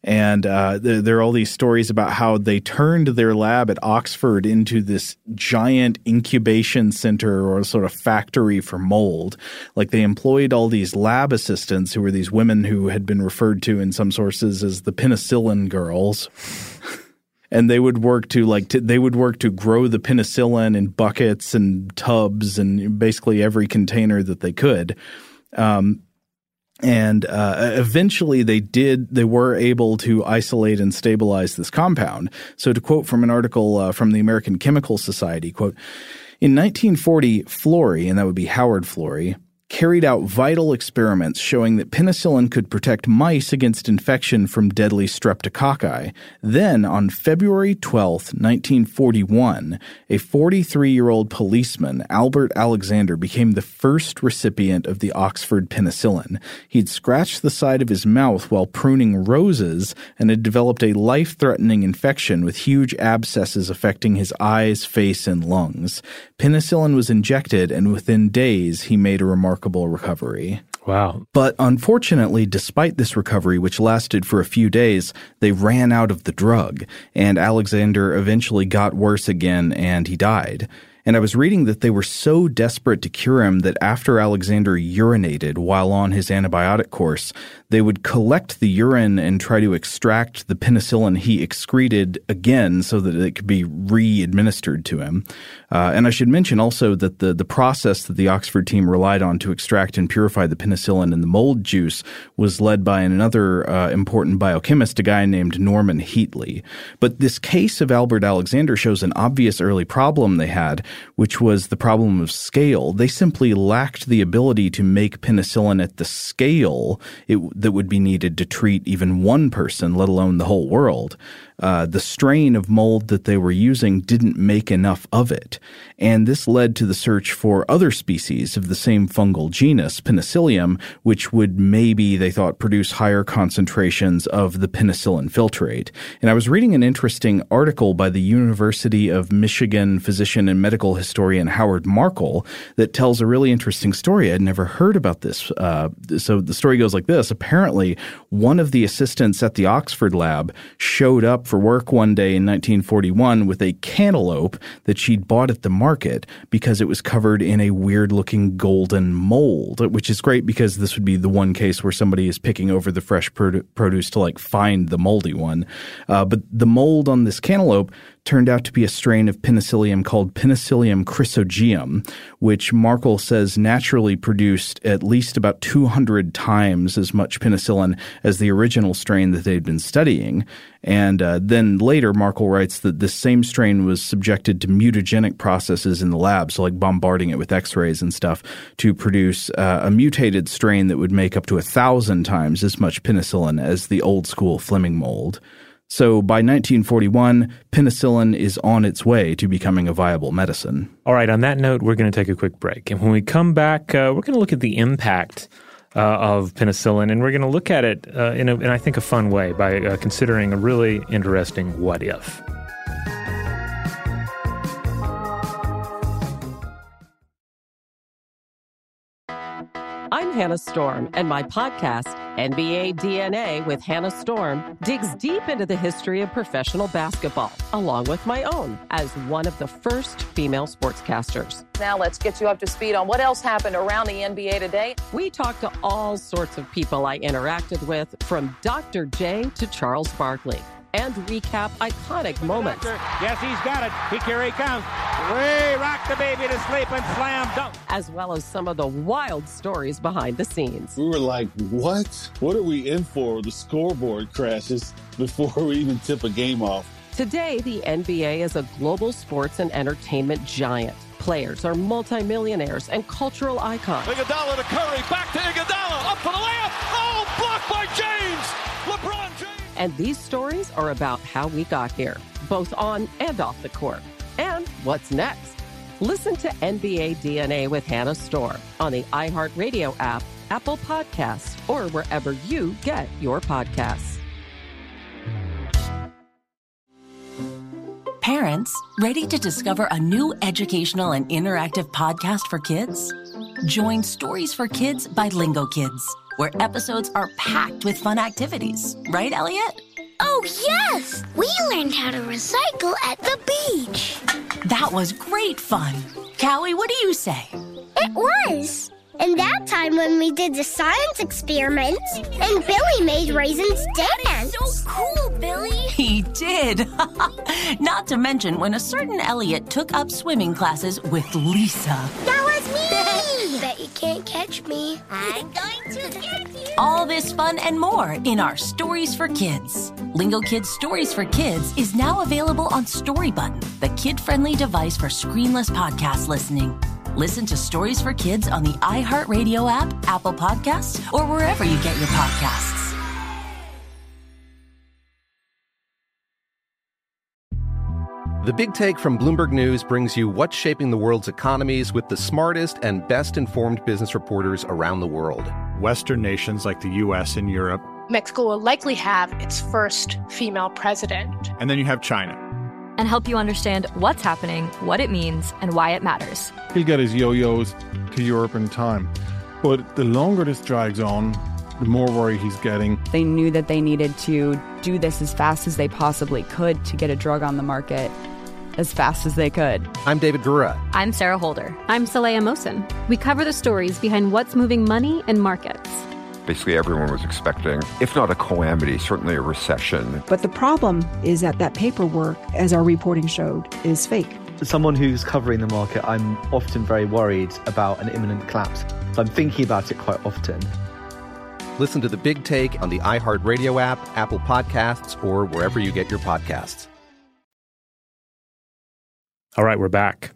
And uh, there, there are all these stories about how they turned their lab at Oxford into this giant incubation center or sort of factory for mold. Like they employed all these lab assistants who were these women who had been referred to in some sources as the penicillin girls. And they would work to like to, they would work to grow the penicillin in buckets and tubs and basically every container that they could. Um, And uh, eventually they did – they were able to isolate and stabilize this compound. So to quote from an article uh, from the American Chemical Society, quote, in nineteen forty, Florey, and that would be Howard Florey, carried out vital experiments showing that penicillin could protect mice against infection from deadly streptococci. Then, on February twelfth, nineteen forty-one, a forty-three-year-old policeman, Albert Alexander, became the first recipient of the Oxford penicillin. He'd scratched the side of his mouth while pruning roses and had developed a life-threatening infection with huge abscesses affecting his eyes, face, and lungs. Penicillin was injected, and within days he made a remarkable recovery. Wow. But unfortunately, despite this recovery, which lasted for a few days, they ran out of the drug, and Alexander eventually got worse again, and he died. And I was reading that they were so desperate to cure him that after Alexander urinated while on his antibiotic course, they would collect the urine and try to extract the penicillin he excreted again so that it could be re-administered to him. Uh, and I should mention also that the, the process that the Oxford team relied on to extract and purify the penicillin in the mold juice was led by another uh, important biochemist, a guy named Norman Heatley. But this case of Albert Alexander shows an obvious early problem they had, which was the problem of scale. They simply lacked the ability to make penicillin at the scale it, that would be needed to treat even one person, let alone the whole world. Uh, the strain of mold that they were using didn't make enough of it. And this led to the search for other species of the same fungal genus, Penicillium, which would maybe, they thought, produce higher concentrations of the penicillin filtrate. And I was reading an interesting article by the University of Michigan physician and medical historian Howard Markle that tells a really interesting story. I'd never heard about this. Uh, so the story goes like this. Apparently, one of the assistants at the Oxford lab showed up for work one day in nineteen forty-one with a cantaloupe that she'd bought at the market because it was covered in a weird-looking golden mold, which is great because this would be the one case where somebody is picking over the fresh produ- produce to, like, find the moldy one. Uh, but the mold on this cantaloupe turned out to be a strain of penicillium called Penicillium chrysogeum, which Markle says naturally produced at least about two hundred times as much penicillin as the original strain that they'd been studying. And uh, then later, Markle writes that this same strain was subjected to mutagenic processes in the lab, so like bombarding it with x-rays and stuff, to produce uh, a mutated strain that would make up to a thousand times as much penicillin as the old-school Fleming mold. So by nineteen forty-one, penicillin is on its way to becoming a viable medicine. All right, on that note, we're going to take a quick break. And when we come back, uh, we're going to look at the impact uh, of penicillin, and we're going to look at it uh, in, a, in, I think, a fun way by uh, considering a really interesting what if. I'm Hannah Storm, and my podcast, N B A D N A with Hannah Storm, digs deep into the history of professional basketball, along with my own, as one of the first female sportscasters. Now let's get you up to speed on what else happened around the N B A today. We talked to all sorts of people I interacted with, from Doctor J to Charles Barkley, and recap iconic moments. Yes, he's got it. Here he comes. Way rock the baby to sleep and slam dunk. As well as some of the wild stories behind the scenes. We were like, what? What are we in for? The scoreboard crashes before we even tip a game off. Today, the N B A is a global sports and entertainment giant. Players are multimillionaires and cultural icons. Iguodala to Curry, back to Iguodala, up for the layup. Oh, blocked by James. LeBron James. And these stories are about how we got here, both on and off the court. And what's next? Listen to N B A D N A with Hannah Storm on the iHeartRadio app, Apple Podcasts, or wherever you get your podcasts. Parents, ready to discover a new educational and interactive podcast for kids? Join Stories for Kids by Lingo Kids, where episodes are packed with fun activities. Right, Elliot? Oh, yes! We learned how to recycle at the beach. That was great fun. Callie, what do you say? It was. And that time when we did the science experiments, and Billy made raisins dance. So cool, Billy. He did. Not to mention when a certain Elliot took up swimming classes with Lisa. That was me! Bet you can't catch me. I'm going to get you. All this fun and more in our Stories for Kids. Lingo Kids Stories for Kids is now available on Story Button, the kid-friendly device for screenless podcast listening. Listen to Stories for Kids on the iHeartRadio app, Apple Podcasts, or wherever you get your podcasts. The Big Take from Bloomberg News brings you what's shaping the world's economies with the smartest and best-informed business reporters around the world. Western nations like the U S and Europe. Mexico will likely have its first female president. And then you have China. And help you understand what's happening, what it means, and why it matters. He'll get his yo-yos to Europe in time. But the longer this drags on, the more worry he's getting. They knew that they needed to do this as fast as they possibly could to get a drug on the market as fast as they could. I'm David Gura. I'm Sarah Holder. I'm Saleha Mohsen. We cover the stories behind what's moving money and markets. Basically, everyone was expecting, if not a calamity, certainly a recession. But the problem is that that paperwork, as our reporting showed, is fake. As someone who's covering the market, I'm often very worried about an imminent collapse. So I'm thinking about it quite often. Listen to The Big Take on the iHeartRadio app, Apple Podcasts, or wherever you get your podcasts. All right, we're back.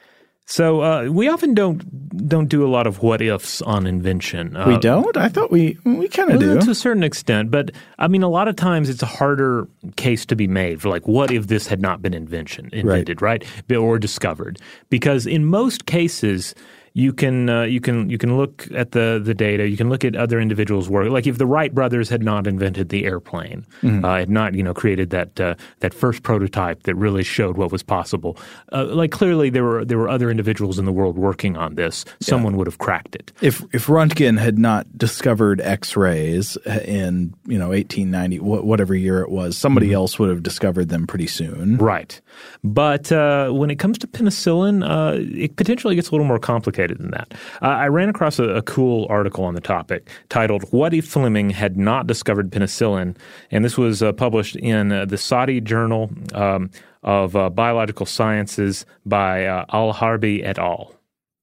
So uh, we often don't don't do a lot of what ifs on invention. Uh, we don't? I thought we we kind of well, do to a certain extent, but I mean, a lot of times it's a harder case to be made for like, what if this had not been invention invented, right? right? Or discovered? Because in most cases, you can uh, you can you can look at the the data. You can look at other individuals' work. Like if the Wright brothers had not invented the airplane, mm-hmm. uh, had not you know created that uh, that first prototype that really showed what was possible. Uh, like clearly there were there were other individuals in the world working on this. Someone yeah. would have cracked it. If if Röntgen had not discovered X-rays in you know eighteen ninety, wh- whatever year it was, somebody mm-hmm. else would have discovered them pretty soon. Right. But uh, when it comes to penicillin, uh, it potentially gets a little more complicated than that. Uh, I ran across a, a cool article on the topic titled "What If Fleming Had Not Discovered Penicillin?" And this was uh, published in uh, the Saudi Journal um, of uh, Biological Sciences by uh, Al-Harbi et al.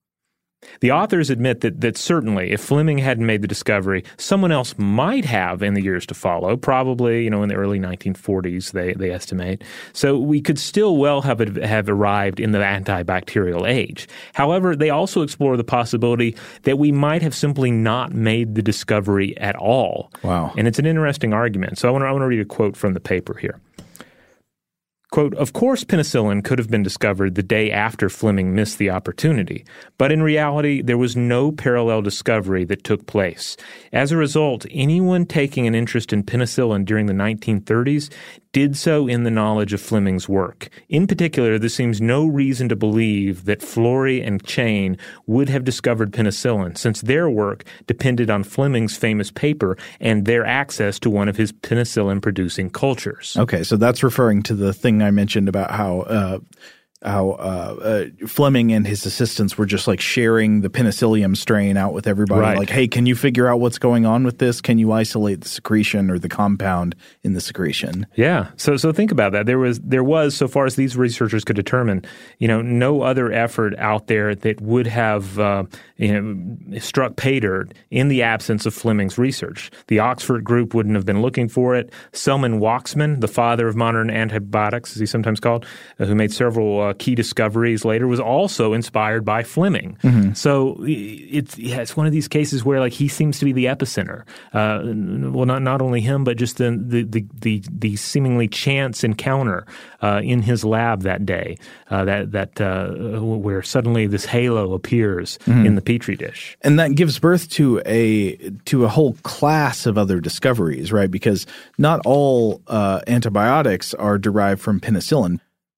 The authors admit that that certainly if Fleming hadn't made the discovery, someone else might have in the years to follow, probably, you know, in the early nineteen forties, they they estimate. So we could still well have have arrived in the antibacterial age. However, they also explore the possibility that we might have simply not made the discovery at all. Wow. And it's an interesting argument. So I want to, I want to read a quote from the paper here. Quote, "Of course penicillin could have been discovered the day after Fleming missed the opportunity, but in reality there was no parallel discovery that took place. As a result, anyone taking an interest in penicillin during the nineteen thirties did so in the knowledge of Fleming's work. In particular, there seems no reason to believe that Florey and Chain would have discovered penicillin, since their work depended on Fleming's famous paper and their access to one of his penicillin-producing cultures." Okay, so that's referring to the thing I mentioned about how uh, how uh, uh, Fleming and his assistants were just like sharing the penicillium strain out with everybody. Right. Like, hey, can you figure out what's going on with this? Can you isolate the secretion or the compound in the secretion? Yeah. So so think about that. There was there was, so far as these researchers could determine, you know, no other effort out there that would have uh, you know struck pay dirt in the absence of Fleming's research. The Oxford group wouldn't have been looking for it. Selman Waksman, the father of modern antibiotics, as he's sometimes called, uh, who made several uh, key discoveries later, was also inspired by Fleming. Mm-hmm. So it's yeah, it's one of these cases where like he seems to be the epicenter. Uh, well, not not only him, but just the the the, the, the seemingly chance encounter uh, in his lab that day, uh, that that uh, where suddenly this halo appears mm-hmm. in the petri dish, and that gives birth to a to a whole class of other discoveries, right? Because not all uh, antibiotics are derived from penicillin.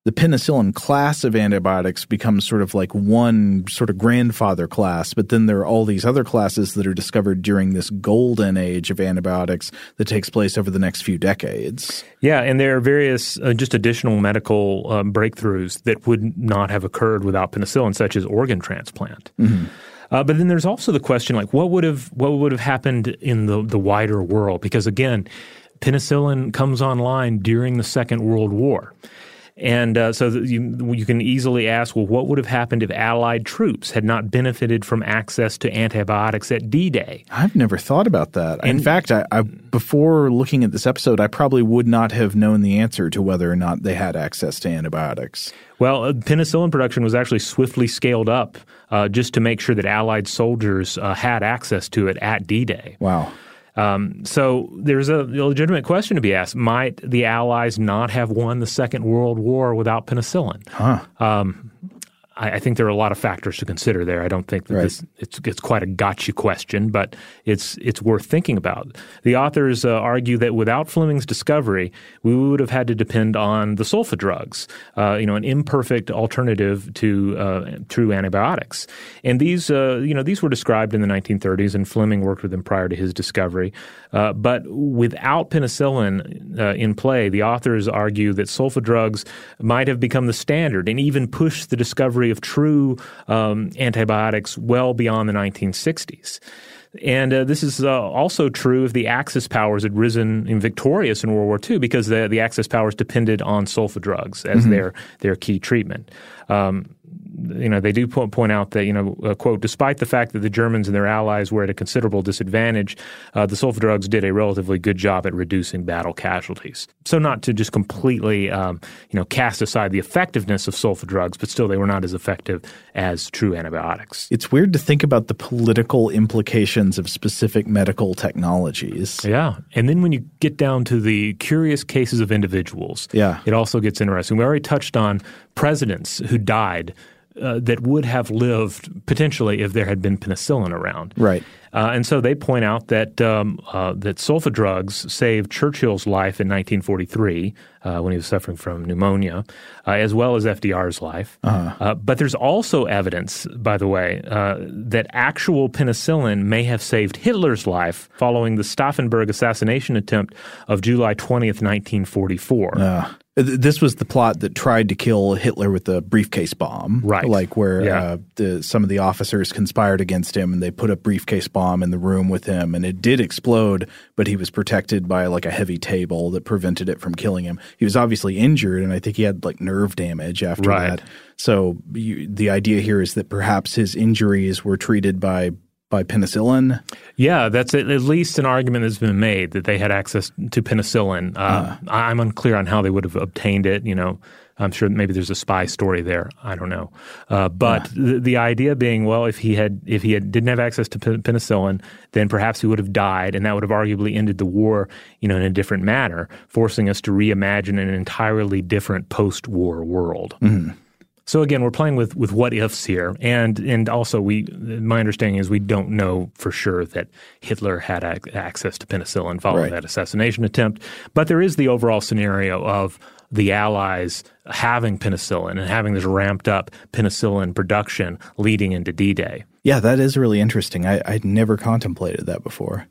the penicillin class of antibiotics becomes sort of like one sort of grandfather class, but then there are all these other classes that are discovered during this golden age of antibiotics that takes place over the next few decades. Yeah, and there are various uh, just additional medical um, breakthroughs that would not have occurred without penicillin, such as organ transplant. Mm-hmm. Uh, but then there's also the question, like, what would have what would have happened in the, the wider world? Because, again, penicillin comes online during the Second World War. And uh, so that you you can easily ask, well, what would have happened if Allied troops had not benefited from access to antibiotics at D-Day? I've never thought about that. And, in fact, I, I before looking at this episode, I probably would not have known the answer to whether or not they had access to antibiotics. Well, uh, penicillin production was actually swiftly scaled up uh, just to make sure that Allied soldiers uh, had access to it at D-Day. Wow. Um, so there's a legitimate question to be asked. Might the Allies not have won the Second World War without penicillin? Huh. Um, I, I think there are a lot of factors to consider there. I don't think that right. this it's, it's quite a gotcha question, but it's it's worth thinking about. The authors uh, argue that without Fleming's discovery, we would have had to depend on the sulfa drugs, uh, you know, an imperfect alternative to uh, true antibiotics. And these, uh, you know, these were described in the nineteen thirties, and Fleming worked with them prior to his discovery. Uh, but without penicillin uh, in play, the authors argue that sulfa drugs might have become the standard and even pushed the discovery of true um, antibiotics well beyond the nineteen sixties. And uh, this is uh, also true if the Axis powers had risen in victorious in World War Two, because the, the Axis powers depended on sulfa drugs as mm-hmm. their their key treatment. Um, you know, they do po- point out that, you know, uh, quote, despite the fact that the Germans and their allies were at a considerable disadvantage, uh, the sulfa drugs did a relatively good job at reducing battle casualties. So not to just completely, um, you know, cast aside the effectiveness of sulfa drugs, but still they were not as effective as true antibiotics. It's weird to think about the political implications of specific medical technologies. Yeah. And then when you get down to the curious cases of individuals, yeah. it also gets interesting. We already touched on presidents who died Uh, that would have lived potentially if there had been penicillin around. Right. Uh, and so they point out that um, uh, that sulfa drugs saved Churchill's life in nineteen forty-three uh, when he was suffering from pneumonia, uh, as well as F D R's life. Uh-huh. Uh, but there's also evidence, by the way, uh, that actual penicillin may have saved Hitler's life following the Stauffenberg assassination attempt of July twentieth, nineteen forty-four. Uh. This was the plot that tried to kill Hitler with a briefcase bomb, right? Like where yeah. uh, the, some of the officers conspired against him, and they put a briefcase bomb in the room with him, and it did explode, but he was protected by like a heavy table that prevented it from killing him. He was obviously injured, and I think he had like nerve damage after right. that. So you, the idea here is that perhaps his injuries were treated by by penicillin? Yeah, that's at least an argument that's been made, that they had access to penicillin. Uh, uh. I'm unclear on how they would have obtained it. You know, I'm sure maybe there's a spy story there. I don't know. Uh, but uh. the, the idea being, well, if he had if he had, didn't have access to penicillin, then perhaps he would have died, and that would have arguably ended the war, you know, in a different manner, forcing us to reimagine an entirely different post-war world. Mm-hmm. So again, we're playing with, with what ifs here, and and also we my understanding is we don't know for sure that Hitler had ac- access to penicillin following right. that assassination attempt. But there is the overall scenario of the Allies having penicillin and having this ramped up penicillin production leading into D-Day. Yeah, that is really interesting. I, I'd never contemplated that before.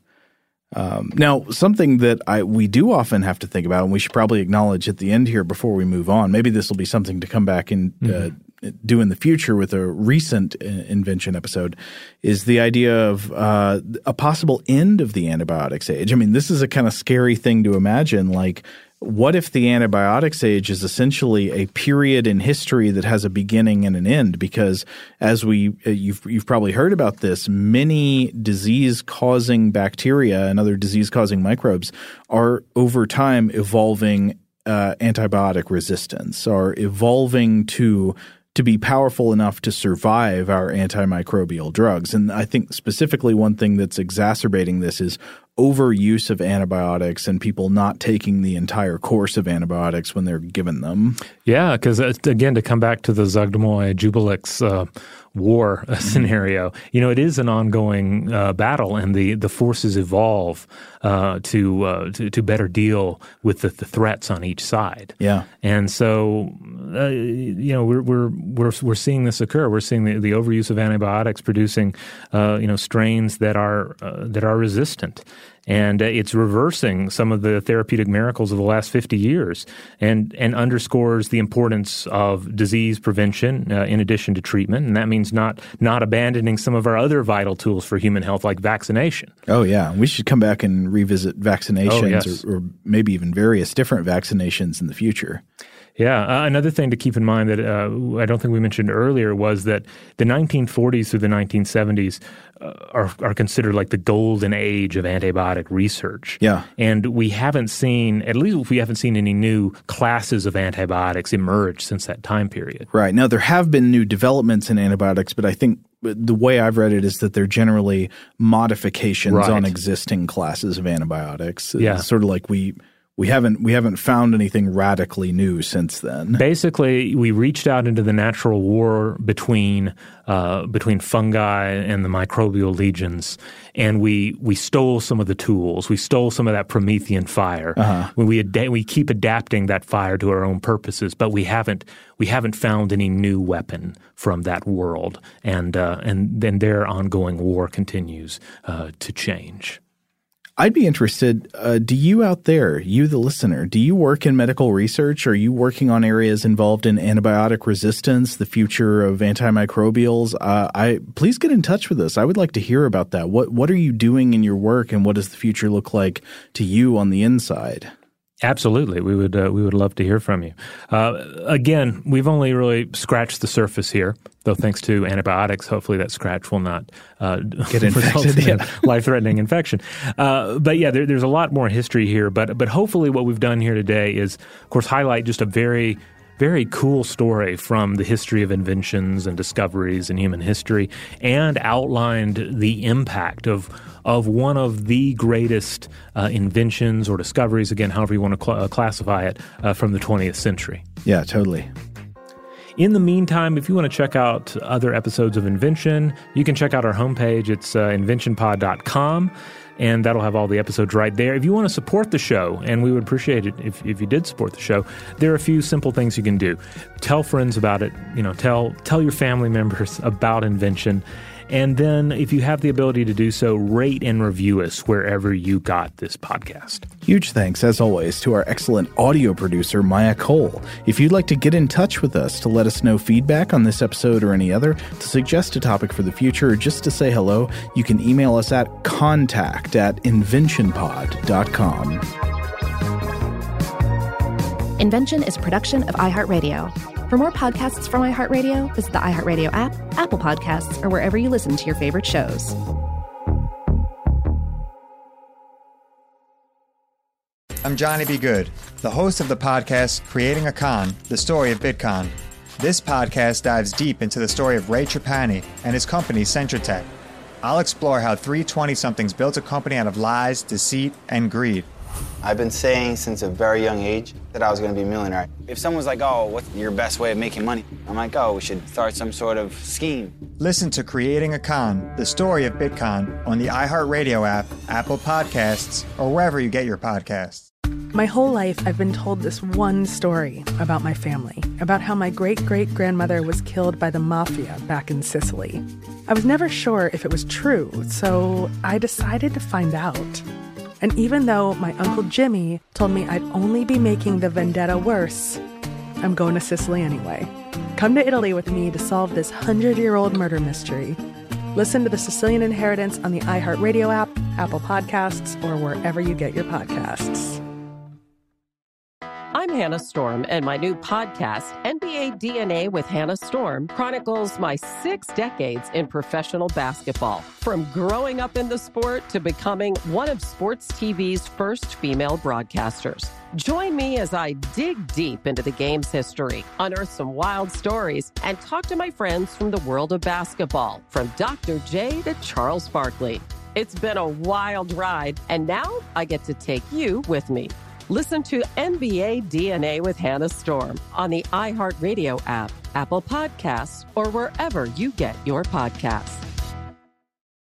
Um, now, something that I we do often have to think about, and we should probably acknowledge at the end here before we move on, maybe this will be something to come back and mm-hmm. uh, do in the future with a recent uh, invention episode, is the idea of uh, a possible end of the antibiotics age. I mean, this is a kind of scary thing to imagine, like, what if the antibiotics age is essentially a period in history that has a beginning and an end? Because as we you've you've probably heard about this, many disease-causing bacteria and other disease-causing microbes are over time evolving uh, antibiotic resistance, are evolving to to be powerful enough to survive our antimicrobial drugs. And I think specifically one thing that's exacerbating this is overuse of antibiotics and people not taking the entire course of antibiotics when they're given them. Yeah, because again, to come back to the Zugdamoi Jubilix uh, war uh, scenario, you know, it is an ongoing uh, battle, and the, the forces evolve uh, to, uh, to to better deal with the, the threats on each side. Yeah, and so uh, you know we're we're we're we're seeing this occur. We're seeing the, the overuse of antibiotics producing uh, you know strains that are uh, that are resistant. And uh, it's reversing some of the therapeutic miracles of the last fifty years and, and underscores the importance of disease prevention uh, in addition to treatment. And that means not not abandoning some of our other vital tools for human health like vaccination. Oh, yeah. We should come back and revisit vaccinations oh, yes. or, or maybe even various different vaccinations in the future. Yeah. Uh, another thing to keep in mind that uh, I don't think we mentioned earlier was that the nineteen forties through the nineteen seventies uh, are, are considered like the golden age of antibiotic research. Yeah. And we haven't seen, at least we haven't seen any new classes of antibiotics emerge since that time period. Right. Now, there have been new developments in antibiotics, but I think the way I've read it is that they're generally modifications right. on existing classes of antibiotics. Yeah. It's sort of like we – We haven't we haven't found anything radically new since then. Basically, we reached out into the natural war between uh, between fungi and the microbial legions, and we we stole some of the tools. We stole some of that Promethean fire. Uh-huh. When we ad- we keep adapting that fire to our own purposes, but we haven't we haven't found any new weapon from that world, and uh, and then their ongoing war continues uh, to change. I'd be interested, uh, do you out there, you the listener, do you work in medical research? Are you working on areas involved in antibiotic resistance, the future of antimicrobials? Uh, I please get in touch with us. I would like to hear about that. What what are you doing in your work, and what does the future look like to you on the inside? Absolutely. We would uh, we would love to hear from you. Uh, again, we've only really scratched the surface here, though thanks to antibiotics, hopefully that scratch will not uh, get infected, in yeah. a life-threatening infection. Uh, but yeah, there, there's a lot more history here. But but hopefully what we've done here today is, of course, highlight just a very very cool story from the history of inventions and discoveries in human history, and outlined the impact of of one of the greatest uh, inventions or discoveries, again, however you want to cl- uh, classify it, uh, from the twentieth century. Yeah, totally. In the meantime, if you want to check out other episodes of Invention, you can check out our homepage. It's uh, invention pod dot com. And that'll have all the episodes right there. If you want to support the show, and we would appreciate it if, if you did support the show, there are a few simple things you can do. Tell friends about it. You know, tell tell your family members about Invention. And then if you have the ability to do so, rate and review us wherever you got this podcast. Huge thanks, as always, to our excellent audio producer, Maya Cole. If you'd like to get in touch with us to let us know feedback on this episode or any other, to suggest a topic for the future, or just to say hello, you can email us at contact at invention pod dot com. Invention is a production of iHeartRadio. For more podcasts from iHeartRadio, visit the iHeartRadio app, Apple Podcasts, or wherever you listen to your favorite shows. I'm Johnny B. Good, the host of the podcast Creating a Con, the story of Bitcoin. This podcast dives deep into the story of Ray Trapani and his company, Centratech. I'll explore how three twenty-somethings built a company out of lies, deceit, and greed. I've been saying since a very young age that I was going to be a millionaire. If someone's like, oh, what's your best way of making money? I'm like, oh, we should start some sort of scheme. Listen to Creating a Con, the story of Bitcoin, on the iHeartRadio app, Apple Podcasts, or wherever you get your podcasts. My whole life, I've been told this one story about my family, about how my great-great-grandmother was killed by the mafia back in Sicily. I was never sure if it was true, so I decided to find out. And even though my Uncle Jimmy told me I'd only be making the vendetta worse, I'm going to Sicily anyway. Come to Italy with me to solve this hundred-year-old murder mystery. Listen to The Sicilian Inheritance on the iHeartRadio app, Apple Podcasts, or wherever you get your podcasts. I'm Hannah Storm, and my new podcast, N B A D N A with Hannah Storm, chronicles my six decades in professional basketball. From growing up in the sport to becoming one of sports T V's first female broadcasters. Join me as I dig deep into the game's history, unearth some wild stories, and talk to my friends from the world of basketball, from Doctor J to Charles Barkley. It's been a wild ride, and now I get to take you with me. Listen to N B A D N A with Hannah Storm on the iHeartRadio app, Apple Podcasts, or wherever you get your podcasts.